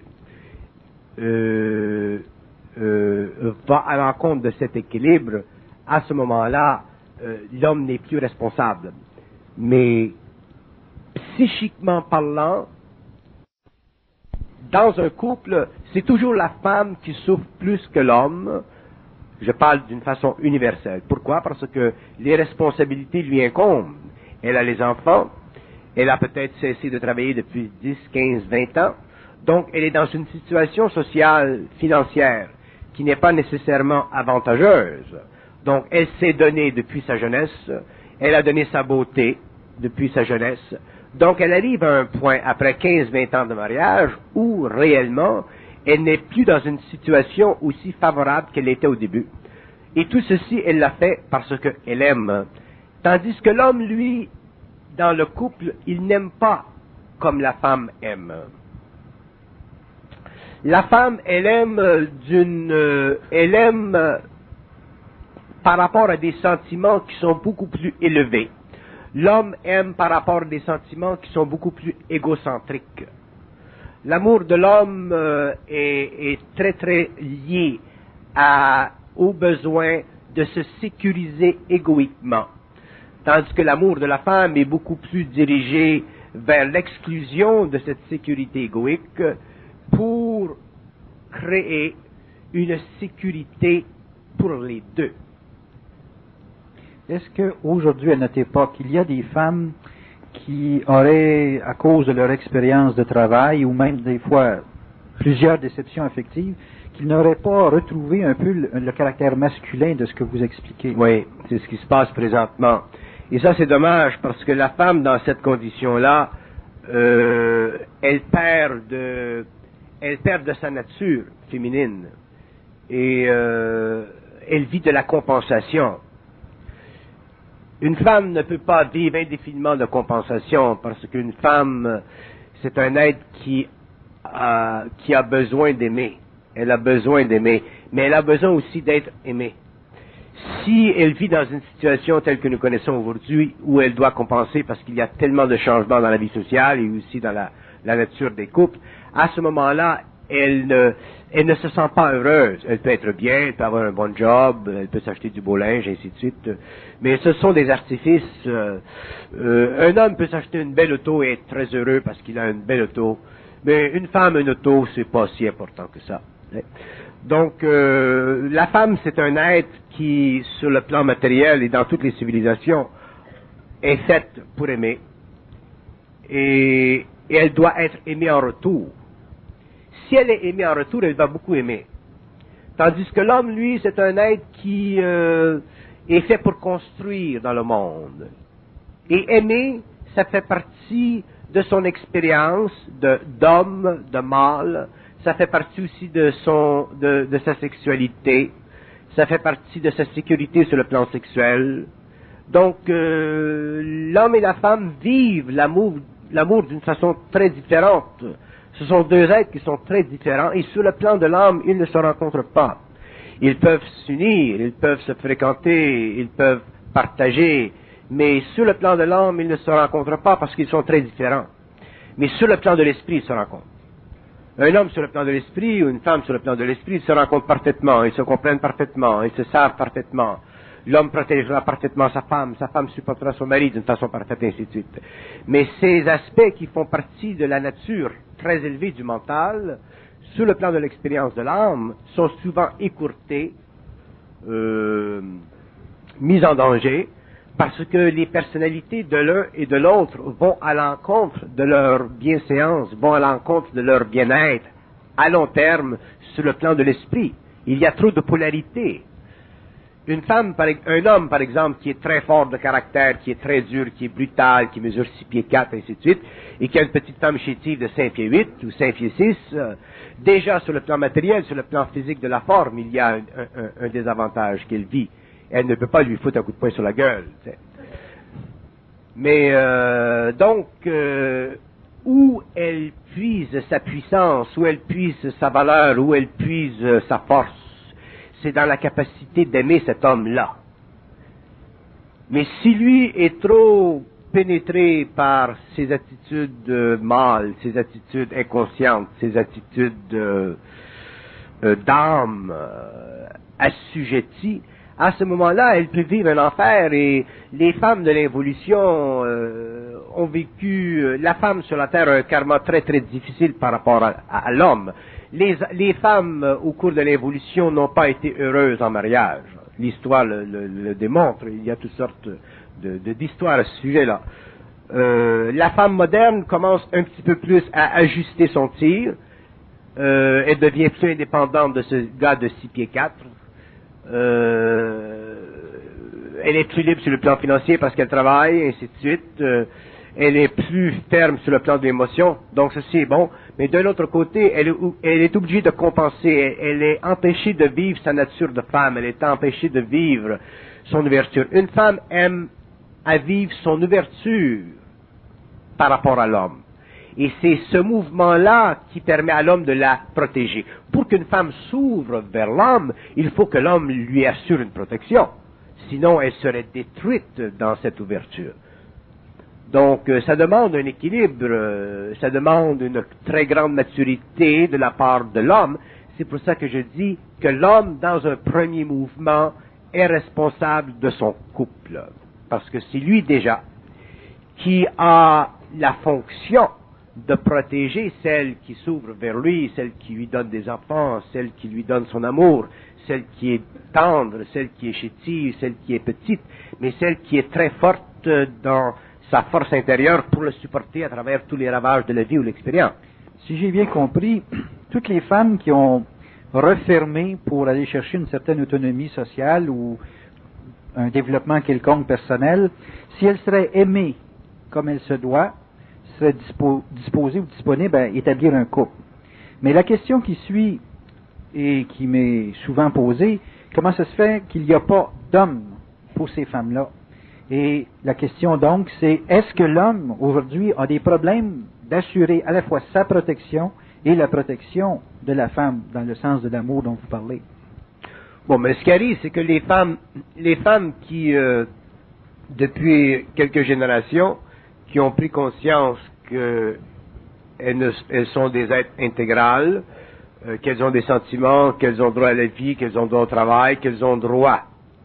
euh, euh, va à l'encontre de cet équilibre, à ce moment-là, euh, l'homme n'est plus responsable. Mais psychiquement parlant, dans un couple, c'est toujours la femme qui souffre plus que l'homme. Je parle d'une façon universelle. Pourquoi? Parce que les responsabilités lui incombent. Elle a les enfants, elle a peut-être cessé de travailler depuis dix, quinze, vingt ans, donc elle est dans une situation sociale, financière, qui n'est pas nécessairement avantageuse. Donc elle s'est donnée depuis sa jeunesse, elle a donné sa beauté depuis sa jeunesse. Donc elle arrive à un point, après quinze vingt ans de mariage, où réellement, elle n'est plus dans une situation aussi favorable qu'elle était au début. Et tout ceci, elle l'a fait parce qu'elle aime. Tandis que l'homme, lui, dans le couple, il n'aime pas comme la femme aime. La femme, elle aime d'une, elle aime par rapport à des sentiments qui sont beaucoup plus élevés. l'homme aime par rapport à des sentiments qui sont beaucoup plus égocentriques. L'amour de l'homme euh, est, est très très lié à, au besoin de se sécuriser égoïquement, tandis que l'amour de la femme est beaucoup plus dirigé vers l'exclusion de cette sécurité égoïque pour créer une sécurité pour les deux. Est-ce qu'aujourd'hui, à notre époque, il y a des femmes qui auraient, à cause de leur expérience de travail, ou même des fois plusieurs déceptions affectives, qu'ils n'auraient pas retrouvé un peu le, le caractère masculin de ce que vous expliquez? Oui, c'est ce qui se passe présentement. Et ça, c'est dommage, parce que la femme, dans cette condition-là, euh, elle perd de, elle perd de sa nature féminine. Et euh, elle vit de la compensation. Une femme ne peut pas vivre indéfiniment de compensation, parce qu'une femme, c'est un être qui a, qui a besoin d'aimer. Elle a besoin d'aimer, mais elle a besoin aussi d'être aimée. Si elle vit dans une situation telle que nous connaissons aujourd'hui, où elle doit compenser parce qu'il y a tellement de changements dans la vie sociale et aussi dans la, la nature des couples, à ce moment-là, elle ne, elle ne se sent pas heureuse. Elle peut être bien, elle peut avoir un bon job, elle peut s'acheter du beau linge, ainsi de suite. Mais ce sont des artifices. Euh, euh, un homme peut s'acheter une belle auto et être très heureux parce qu'il a une belle auto. Mais une femme, une auto, c'est pas si important que ça. Donc, euh, la femme, c'est un être qui, sur le plan matériel et dans toutes les civilisations, est faite pour aimer. Et, et elle doit être aimée en retour. Si elle est aimée en retour, elle va beaucoup aimer. Tandis que l'homme, lui, c'est un être qui euh, est fait pour construire dans le monde. Et aimer, ça fait partie de son expérience de, d'homme, de mâle. Ça fait partie aussi de son, de, de sa sexualité. Ça fait partie de sa sécurité sur le plan sexuel. Donc, euh, l'homme et la femme vivent l'amour, l'amour d'une façon très différente. Ce sont deux êtres qui sont très différents et sur le plan de l'âme, ils ne se rencontrent pas. Ils peuvent s'unir, ils peuvent se fréquenter, ils peuvent partager, mais sur le plan de l'âme, ils ne se rencontrent pas parce qu'ils sont très différents. Mais sur le plan de l'esprit, ils se rencontrent. Un homme sur le plan de l'esprit ou une femme sur le plan de l'esprit, ils se rencontrent parfaitement, ils se comprennent parfaitement, ils se savent parfaitement. L'homme protégera parfaitement sa femme, sa femme supportera son mari d'une façon parfaite, ainsi de suite. Mais ces aspects qui font partie de la nature très élevée du mental, sur le plan de l'expérience de l'âme, sont souvent écourtés, euh, mis en danger, parce que les personnalités de l'un et de l'autre vont à l'encontre de leur bienséance, vont à l'encontre de leur bien-être, à long terme, sur le plan de l'esprit. Il y a trop de polarité. Une femme, par, un homme, par exemple, qui est très fort de caractère, qui est très dur, qui est brutal, qui mesure six pieds quatre, ainsi de suite, et qui a une petite femme chétive de cinq pieds huit ou cinq pieds six, euh, déjà sur le plan matériel, sur le plan physique de la forme, il y a un, un, un désavantage qu'elle vit. Elle ne peut pas lui foutre un coup de poing sur la gueule. T'sais. Mais euh, donc, euh, où elle puise sa puissance, où elle puise sa valeur, où elle puise sa force, c'est dans la capacité d'aimer cet homme-là. Mais si lui est trop pénétré par ses attitudes euh, mâles, ses attitudes inconscientes, ses attitudes euh, euh, d'âme euh, assujetties, à ce moment-là, elle peut vivre un enfer et les femmes de l'évolution euh, ont vécu, euh, la femme sur la Terre a un karma très très difficile par rapport à, à, à l'homme. Les, les femmes euh, au cours de l'évolution n'ont pas été heureuses en mariage. L'histoire le, le, le démontre, il y a toutes sortes de, de, d'histoires à ce sujet-là. Euh, la femme moderne commence un petit peu plus à ajuster son tir, euh, elle devient plus indépendante de ce gars de six pieds quatre. Euh, elle est plus libre sur le plan financier parce qu'elle travaille, et ainsi de suite. Euh, elle est plus ferme sur le plan de l'émotion, donc ceci est bon. Mais de l'autre côté, elle est, elle est obligée de compenser. Elle, elle est empêchée de vivre sa nature de femme. Elle est empêchée de vivre son ouverture. Une femme aime à vivre son ouverture par rapport à l'homme. Et c'est ce mouvement-là qui permet à l'homme de la protéger. Pour qu'une femme s'ouvre vers l'homme, il faut que l'homme lui assure une protection. Sinon, elle serait détruite dans cette ouverture. Donc, euh, ça demande un équilibre, euh, ça demande une très grande maturité de la part de l'homme. C'est pour ça que je dis que l'homme, dans un premier mouvement, est responsable de son couple. Parce que c'est lui déjà qui a la fonction de protéger celle qui s'ouvre vers lui, celle qui lui donne des enfants, celle qui lui donne son amour, celle qui est tendre, celle qui est chétive, celle qui est petite, mais celle qui est très forte dans sa force intérieure pour le supporter à travers tous les ravages de la vie ou l'expérience. Si j'ai bien compris, toutes les femmes qui ont refermé pour aller chercher une certaine autonomie sociale ou un développement quelconque personnel, si elles seraient aimées comme elles se doivent, seraient dispo, disposées ou disponibles à établir un couple. Mais la question qui suit et qui m'est souvent posée, comment ça se fait qu'il n'y a pas d'hommes pour ces femmes-là? Et la question donc, c'est est-ce que l'homme aujourd'hui a des problèmes d'assurer à la fois sa protection et la protection de la femme, dans le sens de l'amour dont vous parlez? Bon, mais ce qui arrive, c'est que les femmes, les femmes qui, euh, depuis quelques générations, qui ont pris conscience qu'elles ne, elles sont des êtres intégrales, euh, qu'elles ont des sentiments, qu'elles ont droit à la vie, qu'elles ont droit au travail, qu'elles ont droit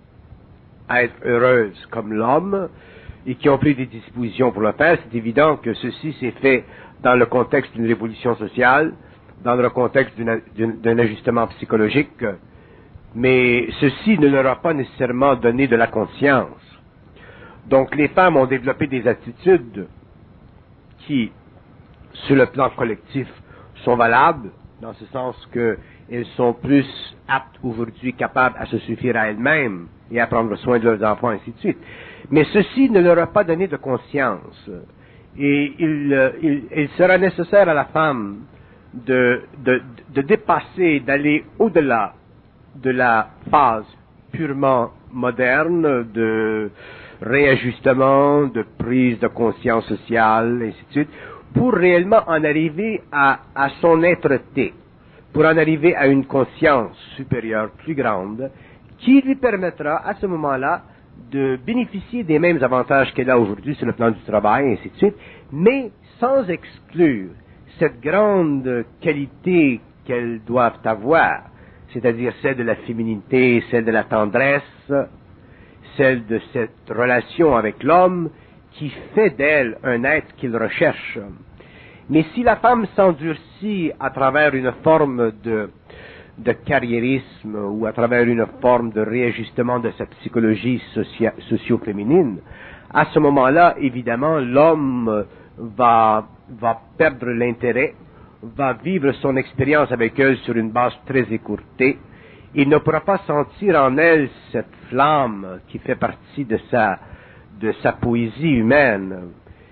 à être heureuses comme l'homme, et qui ont pris des dispositions pour le faire, c'est évident que ceci s'est fait dans le contexte d'une révolution sociale, dans le contexte d'une, d'une, d'un ajustement psychologique, mais ceci ne leur a pas nécessairement donné de la conscience. Donc les femmes ont développé des attitudes qui, sur le plan collectif, sont valables, dans ce sens qu'elles sont plus aptes aujourd'hui, capables à se suffire à elles-mêmes et à prendre soin de leurs enfants, ainsi de suite. Mais ceci ne leur a pas donné de conscience. Et il, il, il sera nécessaire à la femme de, de, de dépasser, d'aller au-delà de la phase purement moderne de réajustement, de prise de conscience sociale, ainsi de suite, pour réellement en arriver à, à son être-té, pour en arriver à une conscience supérieure, plus grande, qui lui permettra à ce moment-là de bénéficier des mêmes avantages qu'elle a aujourd'hui sur le plan du travail, ainsi de suite, mais sans exclure cette grande qualité qu'elles doivent avoir, c'est-à-dire celle de la féminité, celle de la tendresse, celle de cette relation avec l'homme qui fait d'elle un être qu'il recherche. Mais si la femme s'endurcit à travers une forme de, de carriérisme ou à travers une forme de réajustement de sa psychologie socia- socio-féminine, à ce moment-là, évidemment, l'homme va, va perdre l'intérêt, va vivre son expérience avec elle sur une base très écourtée. Il ne pourra pas sentir en elle cette flamme qui fait partie de sa, de sa poésie humaine.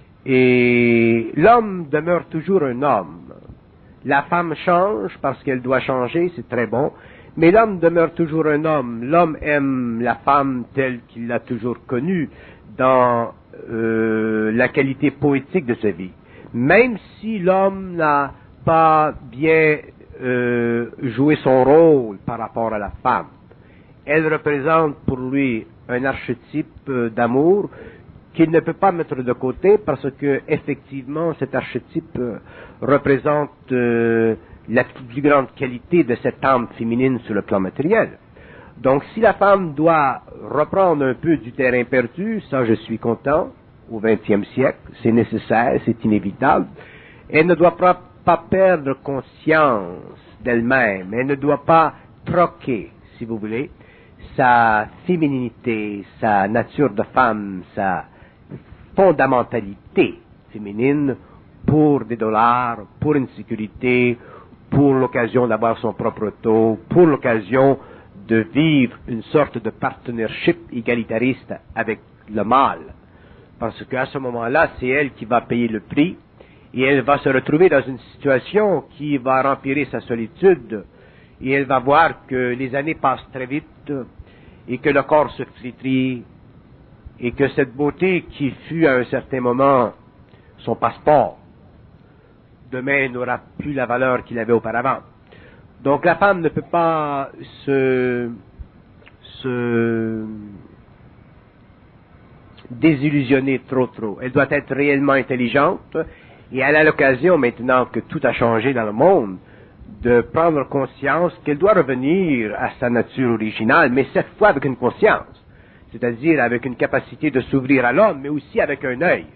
Et l'homme demeure toujours un homme. La femme change parce qu'elle doit changer, c'est très bon, mais l'homme demeure toujours un homme. L'homme aime la femme telle qu'il l'a toujours connue dans euh, la qualité poétique de sa vie. Même si l'homme n'a pas bien euh, joué son rôle par rapport à la femme. Elle représente pour lui un archétype euh, d'amour qu'il ne peut pas mettre de côté parce que effectivement cet archétype euh, représente euh, la plus grande qualité de cette âme féminine sur le plan matériel. Donc si la femme doit reprendre un peu du terrain perdu, ça je suis content, au vingtième siècle, c'est nécessaire, c'est inévitable. Elle ne doit pas, pas perdre conscience d'elle-même, elle ne doit pas troquer, si vous voulez, sa féminité, sa nature de femme, sa fondamentalité féminine pour des dollars, pour une sécurité, pour l'occasion d'avoir son propre auto, pour l'occasion de vivre une sorte de partnership égalitariste avec le mâle. Parce qu'à ce moment-là, c'est elle qui va payer le prix et elle va se retrouver dans une situation qui va rempirer sa solitude et elle va voir que les années passent très vite et que le corps se flétrit et que cette beauté qui fut à un certain moment son passeport, demain n'aura plus la valeur qu'il avait auparavant. Donc la femme ne peut pas se, se désillusionner trop trop. Elle doit être réellement intelligente et elle a l'occasion, maintenant que tout a changé dans le monde, de prendre conscience qu'elle doit revenir à sa nature originale, mais cette fois avec une conscience, c'est-à-dire avec une capacité de s'ouvrir à l'homme, mais aussi avec un œil.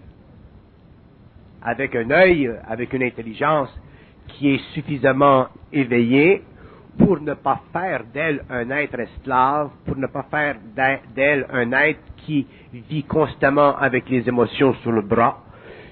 Avec un œil, avec une intelligence qui est suffisamment éveillée pour ne pas faire d'elle un être esclave, pour ne pas faire d'elle un être qui vit constamment avec les émotions sur le bras,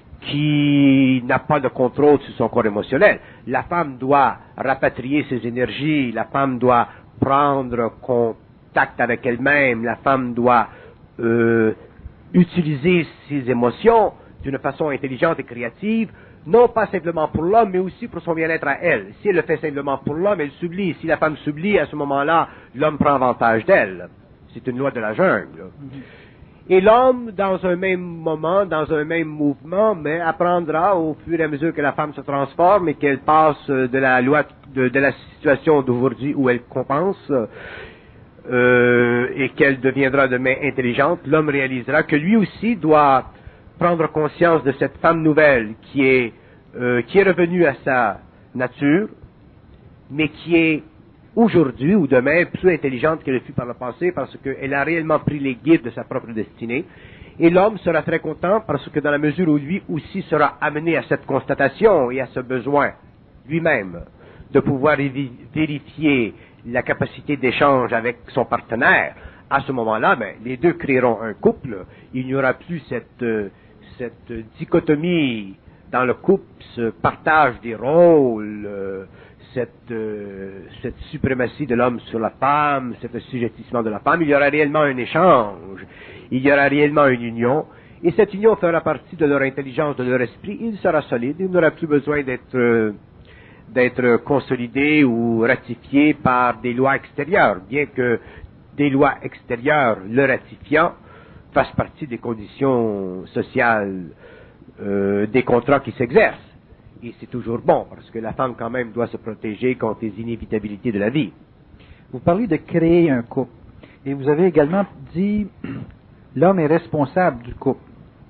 qui n'a pas de contrôle sur son corps émotionnel. La femme doit rapatrier ses énergies, la femme doit prendre contact avec elle-même, la femme doit euh, utiliser ses émotions d'une façon intelligente et créative, non pas simplement pour l'homme, mais aussi pour son bien-être à elle. Si elle le fait simplement pour l'homme, elle s'oublie. Si la femme s'oublie, à ce moment-là, l'homme prend avantage d'elle. C'est une loi de la jungle. Et l'homme, dans un même moment, dans un même mouvement, mais apprendra au fur et à mesure que la femme se transforme et qu'elle passe de la loi, de, de la situation d'aujourd'hui où elle compense, euh, et qu'elle deviendra demain intelligente, l'homme réalisera que lui aussi doit prendre conscience de cette femme nouvelle qui est, euh, qui est revenue à sa nature, mais qui est aujourd'hui ou demain plus intelligente qu'elle fut par le passé parce qu'elle a réellement pris les guides de sa propre destinée. Et l'homme sera très content parce que dans la mesure où lui aussi sera amené à cette constatation et à ce besoin lui-même de pouvoir vérifier la capacité d'échange avec son partenaire, à ce moment-là, ben, les deux créeront un couple. Il n'y aura plus cette, euh, cette dichotomie dans le couple, ce partage des rôles, euh, cette, euh, cette suprématie de l'homme sur la femme, cet assujettissement de la femme. Il y aura réellement un échange, il y aura réellement une union, et cette union fera partie de leur intelligence, de leur esprit. Il sera solide, il n'aura plus besoin d'être euh, d'être consolidé ou ratifié par des lois extérieures, bien que des lois extérieures le ratifiant fassent partie des conditions sociales, euh, des contrats qui s'exercent. Et c'est toujours bon, parce que la femme quand même doit se protéger contre les inévitabilités de la vie. Vous parlez de créer un couple. Et vous avez également dit, l'homme est responsable du couple.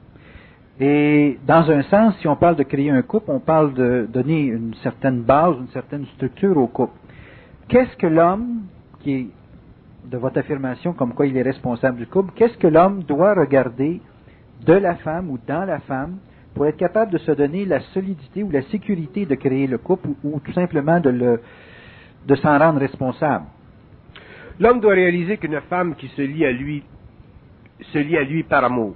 Et dans un sens, si on parle de créer un couple, on parle de donner une certaine base, une certaine structure au couple. Qu'est-ce que l'homme, qui est de votre affirmation comme quoi il est responsable du couple, qu'est-ce que l'homme doit regarder de la femme ou dans la femme pour être capable de se donner la solidité ou la sécurité de créer le couple ou, ou tout simplement de, le, de s'en rendre responsable? L'homme doit réaliser qu'une femme qui se lie à lui, se lie à lui par amour.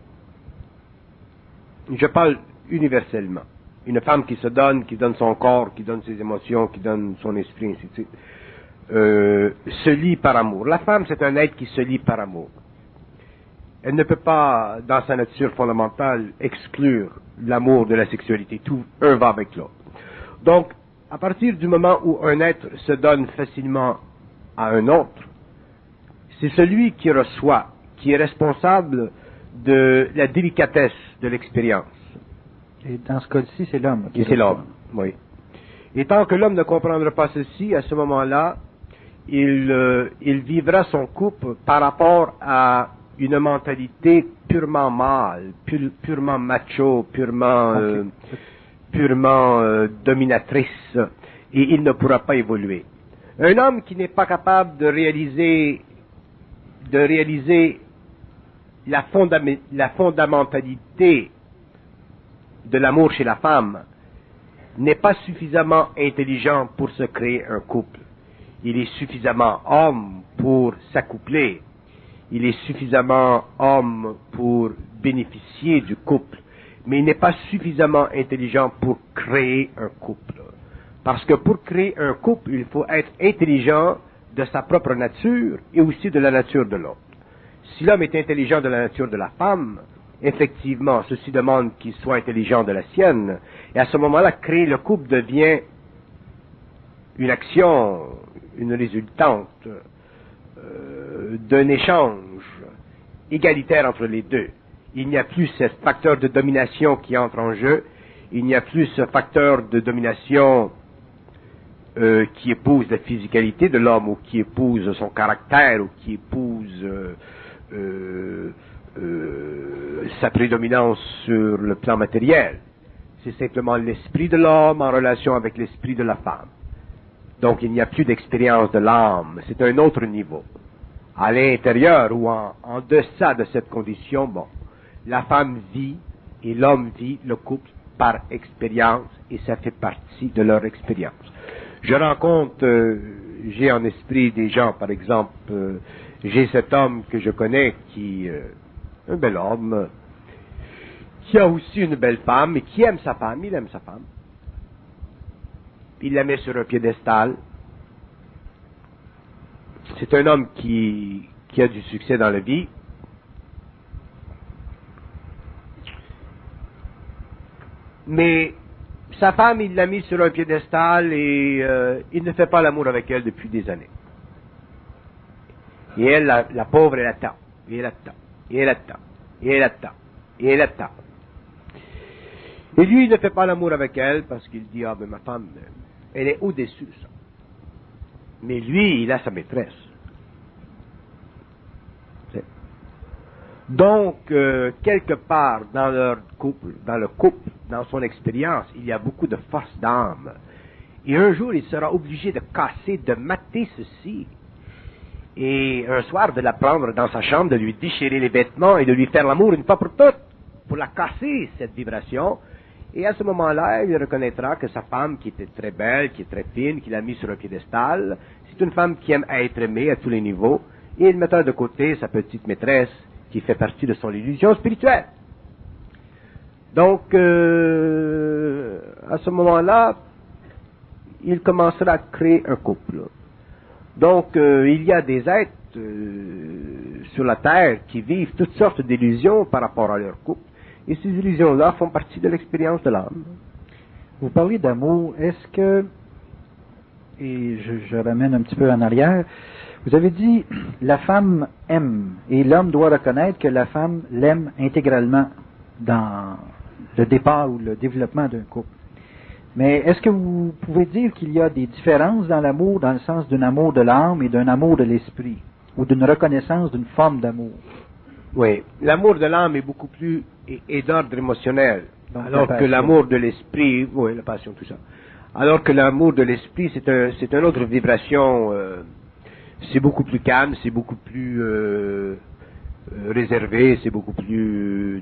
Je parle universellement. Une femme qui se donne, qui donne son corps, qui donne ses émotions, qui donne son esprit, ainsi de suite, euh, se lie par amour. La femme, c'est un être qui se lie par amour. Elle ne peut pas, dans sa nature fondamentale, exclure l'amour de la sexualité. Tout un va avec l'autre. Donc, à partir du moment où un être se donne facilement à un autre, c'est celui qui reçoit, qui est responsable de la délicatesse de l'expérience. Et dans ce cas-ci, c'est l'homme. Et c'est l'homme, oui. Et tant que l'homme ne comprendra pas ceci, à ce moment-là, il, euh, il vivra son couple par rapport à une mentalité purement mâle, pu, purement macho, purement, okay. euh, purement euh, dominatrice, et il ne pourra pas évoluer. Un homme qui n'est pas capable de réaliser, de réaliser la, fondam- la fondamentalité de l'amour chez la femme n'est pas suffisamment intelligent pour se créer un couple. Il est suffisamment homme pour s'accoupler. Il est suffisamment homme pour bénéficier du couple. Mais il n'est pas suffisamment intelligent pour créer un couple. Parce que pour créer un couple, il faut être intelligent de sa propre nature et aussi de la nature de l'autre. Si l'homme est intelligent de la nature de la femme, effectivement, ceci demande qu'il soit intelligent de la sienne. Et à ce moment-là, créer le couple devient une action, une résultante euh, d'un échange égalitaire entre les deux. Il n'y a plus ce facteur de domination qui entre en jeu. Il n'y a plus ce facteur de domination euh, qui épouse la physicalité de l'homme ou qui épouse son caractère ou qui épouse... Euh, Euh, euh, sa prédominance sur le plan matériel. C'est simplement l'esprit de l'homme en relation avec l'esprit de la femme. Donc il n'y a plus d'expérience de l'âme, c'est un autre niveau. À l'intérieur ou en, en deçà de cette condition, bon, la femme vit et l'homme vit le couple par expérience et ça fait partie de leur expérience. Je rencontre, euh, j'ai en esprit des gens, par exemple, euh, j'ai cet homme que je connais qui, euh, un bel homme, qui a aussi une belle femme et qui aime sa femme, il aime sa femme. Il la met sur un piédestal. C'est un homme qui, qui a du succès dans la vie. Mais sa femme, il l'a mise sur un piédestal et euh, il ne fait pas l'amour avec elle depuis des années. Et elle, la, la pauvre, elle attend, et elle attend, et elle attend, et elle attend, et elle attend. Et lui, il ne fait pas l'amour avec elle parce qu'il dit, ah ben ma femme, elle est au-dessus de ça. Mais lui, il a sa maîtresse. C'est... Donc, euh, quelque part dans leur couple, dans le couple, dans son expérience, il y a beaucoup de force d'âme. Et un jour, il sera obligé de casser, de mater ceci. Et un soir, de la prendre dans sa chambre, de lui déchirer les vêtements et de lui faire l'amour une fois pour toutes, pour la casser, cette vibration. Et à ce moment-là, il reconnaîtra que sa femme, qui était très belle, qui est très fine, qu'il a mis sur un piédestal, c'est une femme qui aime être aimée à tous les niveaux, et il mettra de côté sa petite maîtresse, qui fait partie de son illusion spirituelle. Donc, euh, à ce moment-là, il commencera à créer un couple. Donc, euh, il y a des êtres euh, sur la Terre qui vivent toutes sortes d'illusions par rapport à leur couple. Et ces illusions-là font partie de l'expérience de l'âme. Vous parlez d'amour, est-ce que, et je, je ramène un petit peu en arrière, vous avez dit la femme aime, et l'homme doit reconnaître que la femme l'aime intégralement dans le départ ou le développement d'un couple. Mais est-ce que vous pouvez dire qu'il y a des différences dans l'amour, dans le sens d'un amour de l'âme et d'un amour de l'esprit, ou d'une reconnaissance d'une forme d'amour? Oui, l'amour de l'âme est beaucoup plus, est, est d'ordre émotionnel, donc, alors que l'amour de l'esprit, oui, la passion, tout ça. Alors que l'amour de l'esprit, c'est un, c'est une autre vibration, euh, c'est beaucoup plus calme, c'est beaucoup plus euh, euh, réservé, c'est beaucoup plus, euh,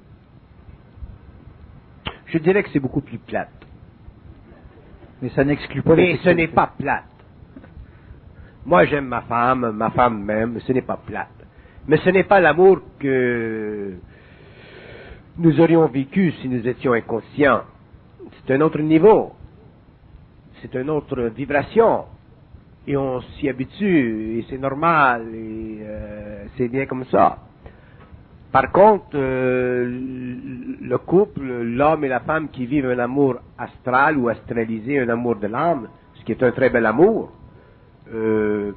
je dirais que c'est beaucoup plus plate. Mais ça n'exclut pas. Mais ce n'est pas plate. Moi, j'aime ma femme, ma femme m'aime, ce n'est pas plate. Mais ce n'est pas l'amour que nous aurions vécu si nous étions inconscients. C'est un autre niveau. C'est une autre vibration. Et on s'y habitue, et c'est normal, et euh, c'est bien comme ça. Par contre, euh, le couple, l'homme et la femme qui vivent un amour astral ou astralisé, un amour de l'âme, ce qui est un très bel amour, euh,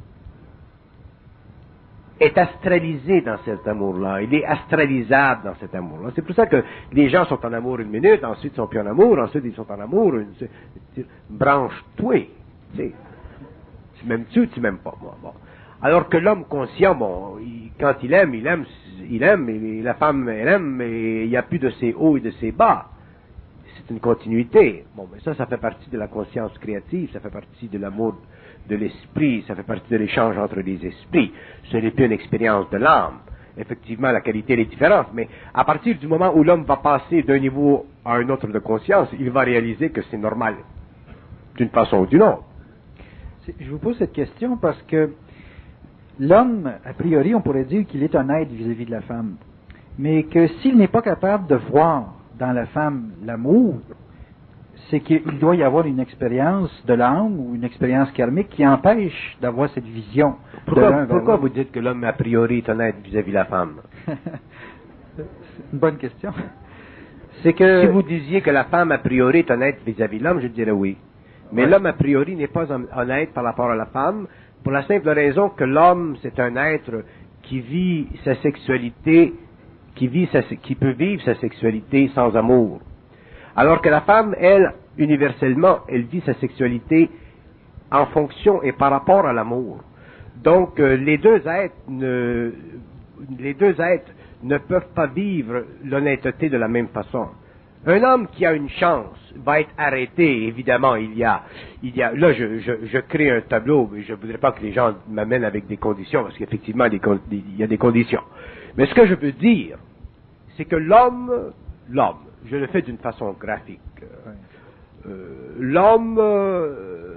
est astralisé dans cet amour-là. Il est astralisable dans cet amour-là. C'est pour ça que les gens sont en amour une minute, ensuite ils sont plus en amour, ensuite ils sont en amour, une, une branche-toi. Tu sais. Tu m'aimes-tu ou tu m'aimes pas, moi? Bon. Alors que l'homme conscient, bon, il, quand il aime, il aime, il aime, et la femme, elle aime, et il n'y a plus de ses hauts et de ses bas. C'est une continuité. Bon, mais ça, ça fait partie de la conscience créative, ça fait partie de l'amour de l'esprit, ça fait partie de l'échange entre les esprits. Ce n'est plus une expérience de l'âme. Effectivement, la qualité elle est différente, mais à partir du moment où l'homme va passer d'un niveau à un autre de conscience, il va réaliser que c'est normal, d'une façon ou d'une autre. Je vous pose cette question parce que l'homme, a priori, on pourrait dire qu'il est un être vis-à-vis de la femme, mais que s'il n'est pas capable de voir dans la femme l'amour, c'est qu'il doit y avoir une expérience de l'âme ou une expérience karmique qui empêche d'avoir cette vision. Pourquoi, pourquoi vous dites que l'homme, a priori, est un être vis-à-vis de la femme? C'est une bonne question. C'est que... Si vous disiez que la femme, a priori, est un être vis-à-vis de l'homme, je dirais oui. Mais ouais. L'homme, a priori, n'est pas honnête par rapport à la femme, pour la simple raison que l'homme, c'est un être qui vit sa sexualité, qui, vit sa, qui peut vivre sa sexualité sans amour. Alors que la femme, elle, universellement, elle vit sa sexualité en fonction et par rapport à l'amour. Donc, euh, les deux êtres ne, les deux êtres ne peuvent pas vivre l'honnêteté de la même façon. Un homme qui a une chance va être arrêté, évidemment, il y a, il y a, là je, je, je crée un tableau, mais je ne voudrais pas que les gens m'amènent avec des conditions, parce qu'effectivement, il y a des conditions. Mais ce que je veux dire, c'est que l'homme, l'homme, je le fais d'une façon graphique, euh, l'homme, euh,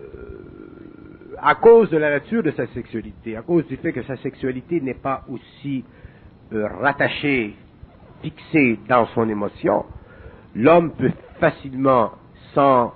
à cause de la nature de sa sexualité, à cause du fait que sa sexualité n'est pas aussi euh, rattachée, fixée dans son émotion, l'homme peut facilement, sans,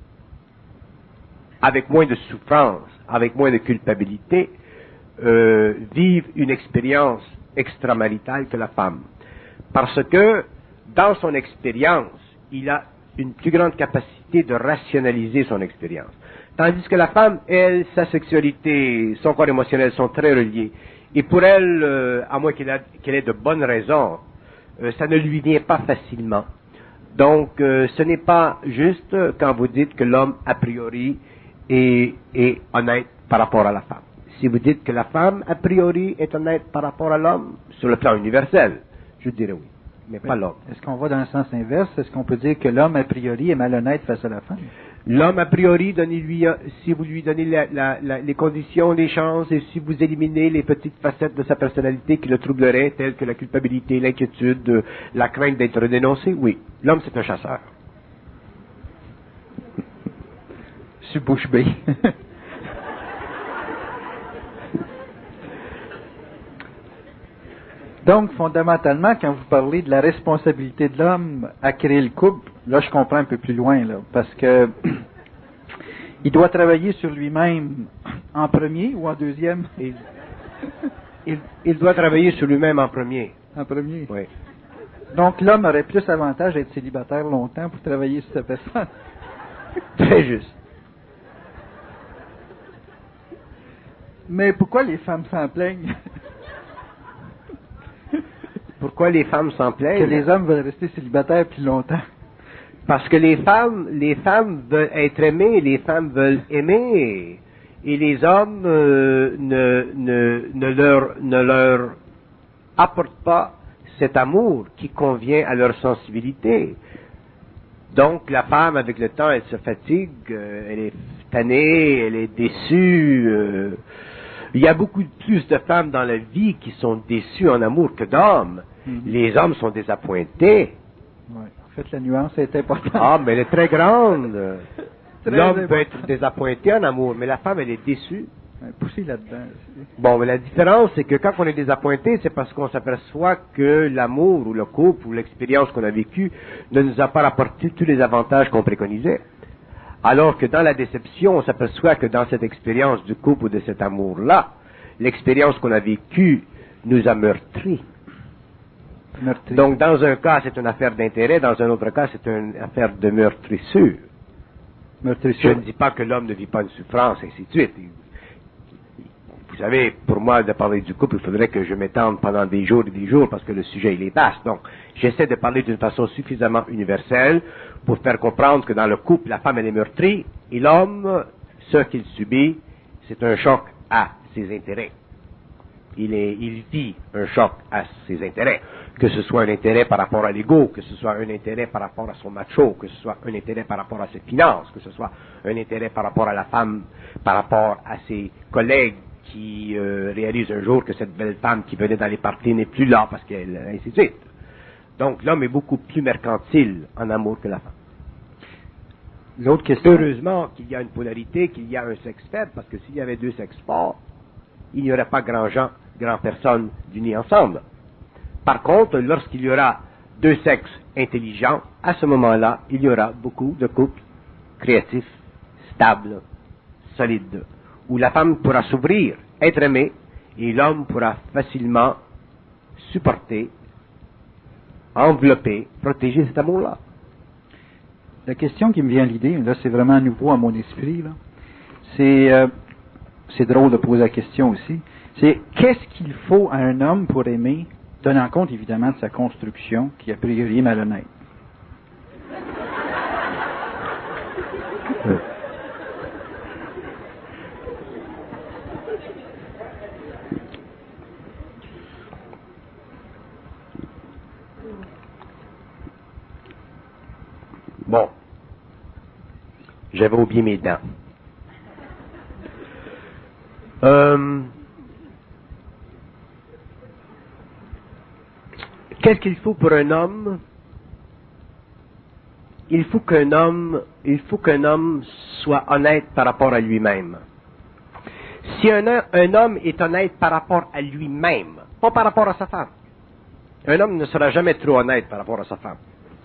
avec moins de souffrance, avec moins de culpabilité, euh, vivre une expérience extramaritale que la femme. Parce que, dans son expérience, il a une plus grande capacité de rationaliser son expérience. Tandis que la femme, elle, sa sexualité, son corps émotionnel sont très reliés. Et pour elle, euh, à moins qu'elle, a, qu'elle ait de bonnes raisons, euh, ça ne lui vient pas facilement. Donc, euh, ce n'est pas juste quand vous dites que l'homme, a priori, est, est honnête par rapport à la femme. Si vous dites que la femme, a priori, est honnête par rapport à l'homme, sur le plan universel, je dirais oui, mais oui. Pas l'homme. Est-ce qu'on va dans le sens inverse? Est-ce qu'on peut dire que l'homme, a priori, est malhonnête face à la femme? L'homme, a priori, donnez-lui, si vous lui donnez la, la, la, les conditions, les chances, et si vous éliminez les petites facettes de sa personnalité qui le troubleraient, telles que la culpabilité, l'inquiétude, la crainte d'être dénoncé, oui. L'homme, c'est un chasseur. Sur bouche bée. Donc, fondamentalement, quand vous parlez de la responsabilité de l'homme à créer le couple, là, je comprends un peu plus loin, là, parce que il doit travailler sur lui-même en premier ou en deuxième? Il, il, il doit travailler sur lui-même en premier. En premier? Oui. Donc, l'homme aurait plus avantage d'être célibataire longtemps pour travailler sur sa personne. Très juste. Mais pourquoi les femmes s'en plaignent? Pourquoi les femmes s'en plaignent? Que les hommes veulent rester célibataires plus longtemps. Parce que les femmes, les femmes veulent être aimées, les femmes veulent aimer, et les hommes euh, ne, ne, ne, leur, ne leur apportent pas cet amour qui convient à leur sensibilité. Donc la femme, avec le temps, elle se fatigue, euh, elle est tannée, elle est déçue. Euh, il y a beaucoup plus de femmes dans la vie qui sont déçues en amour que d'hommes. Mm-hmm. Les hommes sont désappointés. Oui. En fait, la nuance est importante. Ah, mais elle est très grande. Très L'homme important. Peut être désappointé en amour, mais la femme, elle est déçue. Poussée là-dedans. Bon, mais la différence, c'est que quand on est désappointé, c'est parce qu'on s'aperçoit que l'amour ou le couple ou l'expérience qu'on a vécue ne nous a pas apporté tous les avantages qu'on préconisait. Alors que dans la déception, on s'aperçoit que dans cette expérience du couple ou de cet amour-là, l'expérience qu'on a vécue nous a meurtris. Meurtri. Donc, dans un cas, c'est une affaire d'intérêt, dans un autre cas, c'est une affaire de meurtrissure. Meurtrissure. Je ne dis pas que l'homme ne vit pas une souffrance, ainsi de suite. Vous savez, pour moi, de parler du couple, il faudrait que je m'étende pendant des jours et des jours, parce que le sujet, il est vaste. Donc, j'essaie de parler d'une façon suffisamment universelle pour faire comprendre que dans le couple, la femme, elle est meurtrie, et l'homme, ce qu'il subit, c'est un choc à ses intérêts. Il, est, il vit un choc à ses intérêts, que ce soit un intérêt par rapport à l'ego, que ce soit un intérêt par rapport à son macho, que ce soit un intérêt par rapport à ses finances, que ce soit un intérêt par rapport à la femme, par rapport à ses collègues qui euh, réalisent un jour que cette belle femme qui venait dans les parties n'est plus là, parce qu'elle, ainsi de suite. Donc l'homme est beaucoup plus mercantile en amour que la femme. L'autre question. Heureusement qu'il y a une polarité, qu'il y a un sexe faible, parce que s'il y avait deux sexes forts, il n'y aurait pas grand gens, grand personnes d'unis ensemble. Par contre, lorsqu'il y aura deux sexes intelligents, à ce moment-là, il y aura beaucoup de couples créatifs, stables, solides, où la femme pourra s'ouvrir, être aimée, et l'homme pourra facilement supporter, envelopper, protéger cet amour-là. La question qui me vient à l'idée, là c'est vraiment nouveau à mon esprit, là, c'est, euh, c'est drôle de poser la question aussi, c'est qu'est-ce qu'il faut à un homme pour aimer, tenant compte évidemment de sa construction, qui a priori est malhonnête. Oui. J'avais oublié mes dents. Euh, Qu'est-ce qu'il faut pour un homme? Il faut qu'un homme, il faut qu'un homme soit honnête par rapport à lui-même. Si un, un homme est honnête par rapport à lui-même, pas par rapport à sa femme, un homme ne sera jamais trop honnête par rapport à sa femme.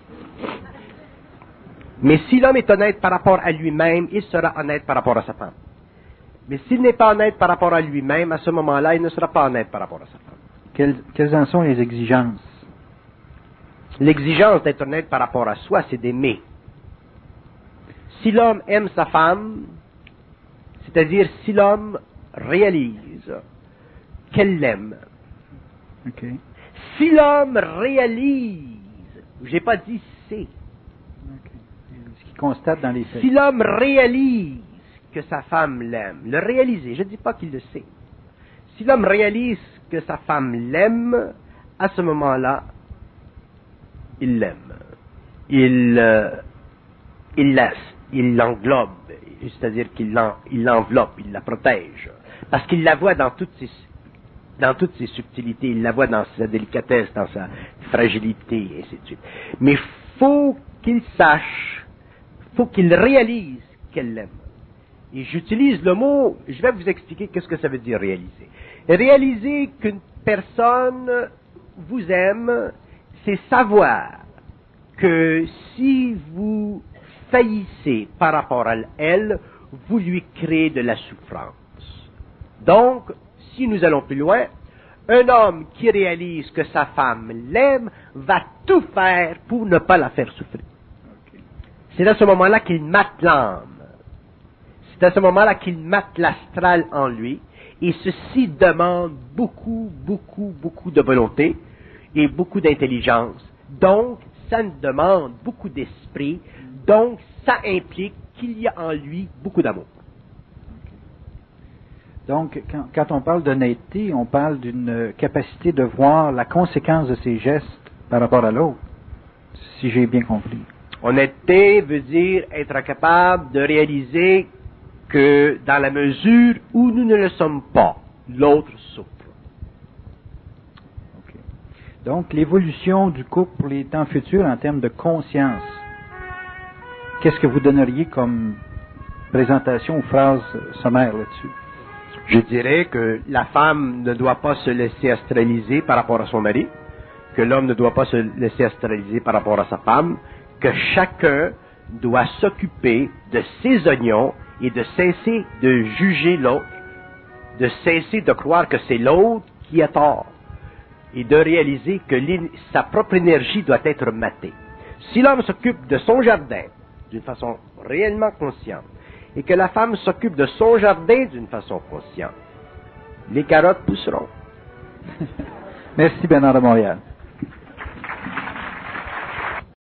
Mais si l'homme est honnête par rapport à lui-même, il sera honnête par rapport à sa femme. Mais s'il n'est pas honnête par rapport à lui-même, à ce moment-là, il ne sera pas honnête par rapport à sa femme. Quelles, quelles en sont les exigences? L'exigence d'être honnête par rapport à soi, c'est d'aimer. Si l'homme aime sa femme, c'est-à-dire si l'homme réalise qu'elle l'aime, Okay. si l'homme réalise, j'ai pas dit c'est, Okay. Ce qui constate dans les faits. si l'homme réalise que sa femme l'aime, le réaliser, je ne dis pas qu'il le sait, si l'homme réalise que sa femme l'aime, à ce moment-là, il l'aime. Il, euh, il la, il l'englobe, c'est-à-dire qu'il l'en, il l'enveloppe, il la protège. Parce qu'il la voit dans toutes ses, dans toutes ses subtilités, il la voit dans sa délicatesse, dans sa fragilité, et ainsi de suite. Mais faut qu'il sache, faut qu'il réalise qu'elle l'aime. Et j'utilise le mot, je vais vous expliquer qu'est-ce que ça veut dire réaliser. Réaliser qu'une personne vous aime, c'est savoir que si vous faillissez par rapport à elle, vous lui créez de la souffrance. Donc, si nous allons plus loin, un homme qui réalise que sa femme l'aime va tout faire pour ne pas la faire souffrir. Okay. C'est à ce moment-là qu'il mate l'âme. C'est à ce moment-là qu'il mate l'astral en lui. Et ceci demande beaucoup, beaucoup, beaucoup de volonté et beaucoup d'intelligence. Donc, ça demande beaucoup d'esprit. Donc, ça implique qu'il y a en lui beaucoup d'amour. Donc, quand, quand on parle d'honnêteté, on parle d'une capacité de voir la conséquence de ses gestes par rapport à l'autre, si j'ai bien compris. Honnêteté veut dire être capable de réaliser que dans la mesure où nous ne le sommes pas, l'autre souffre. Okay. Donc, l'évolution du couple pour les temps futurs en termes de conscience, qu'est-ce que vous donneriez comme présentation ou phrase sommaire là-dessus? Je dirais que la femme ne doit pas se laisser astraliser par rapport à son mari, que l'homme ne doit pas se laisser astraliser par rapport à sa femme, que chacun doit s'occuper de ses oignons et de cesser de juger l'autre, de cesser de croire que c'est l'autre qui a tort, et de réaliser que sa propre énergie doit être matée. Si l'homme s'occupe de son jardin d'une façon réellement consciente, et que la femme s'occupe de son jardin d'une façon consciente, les carottes pousseront. Merci Bernard de Montréal.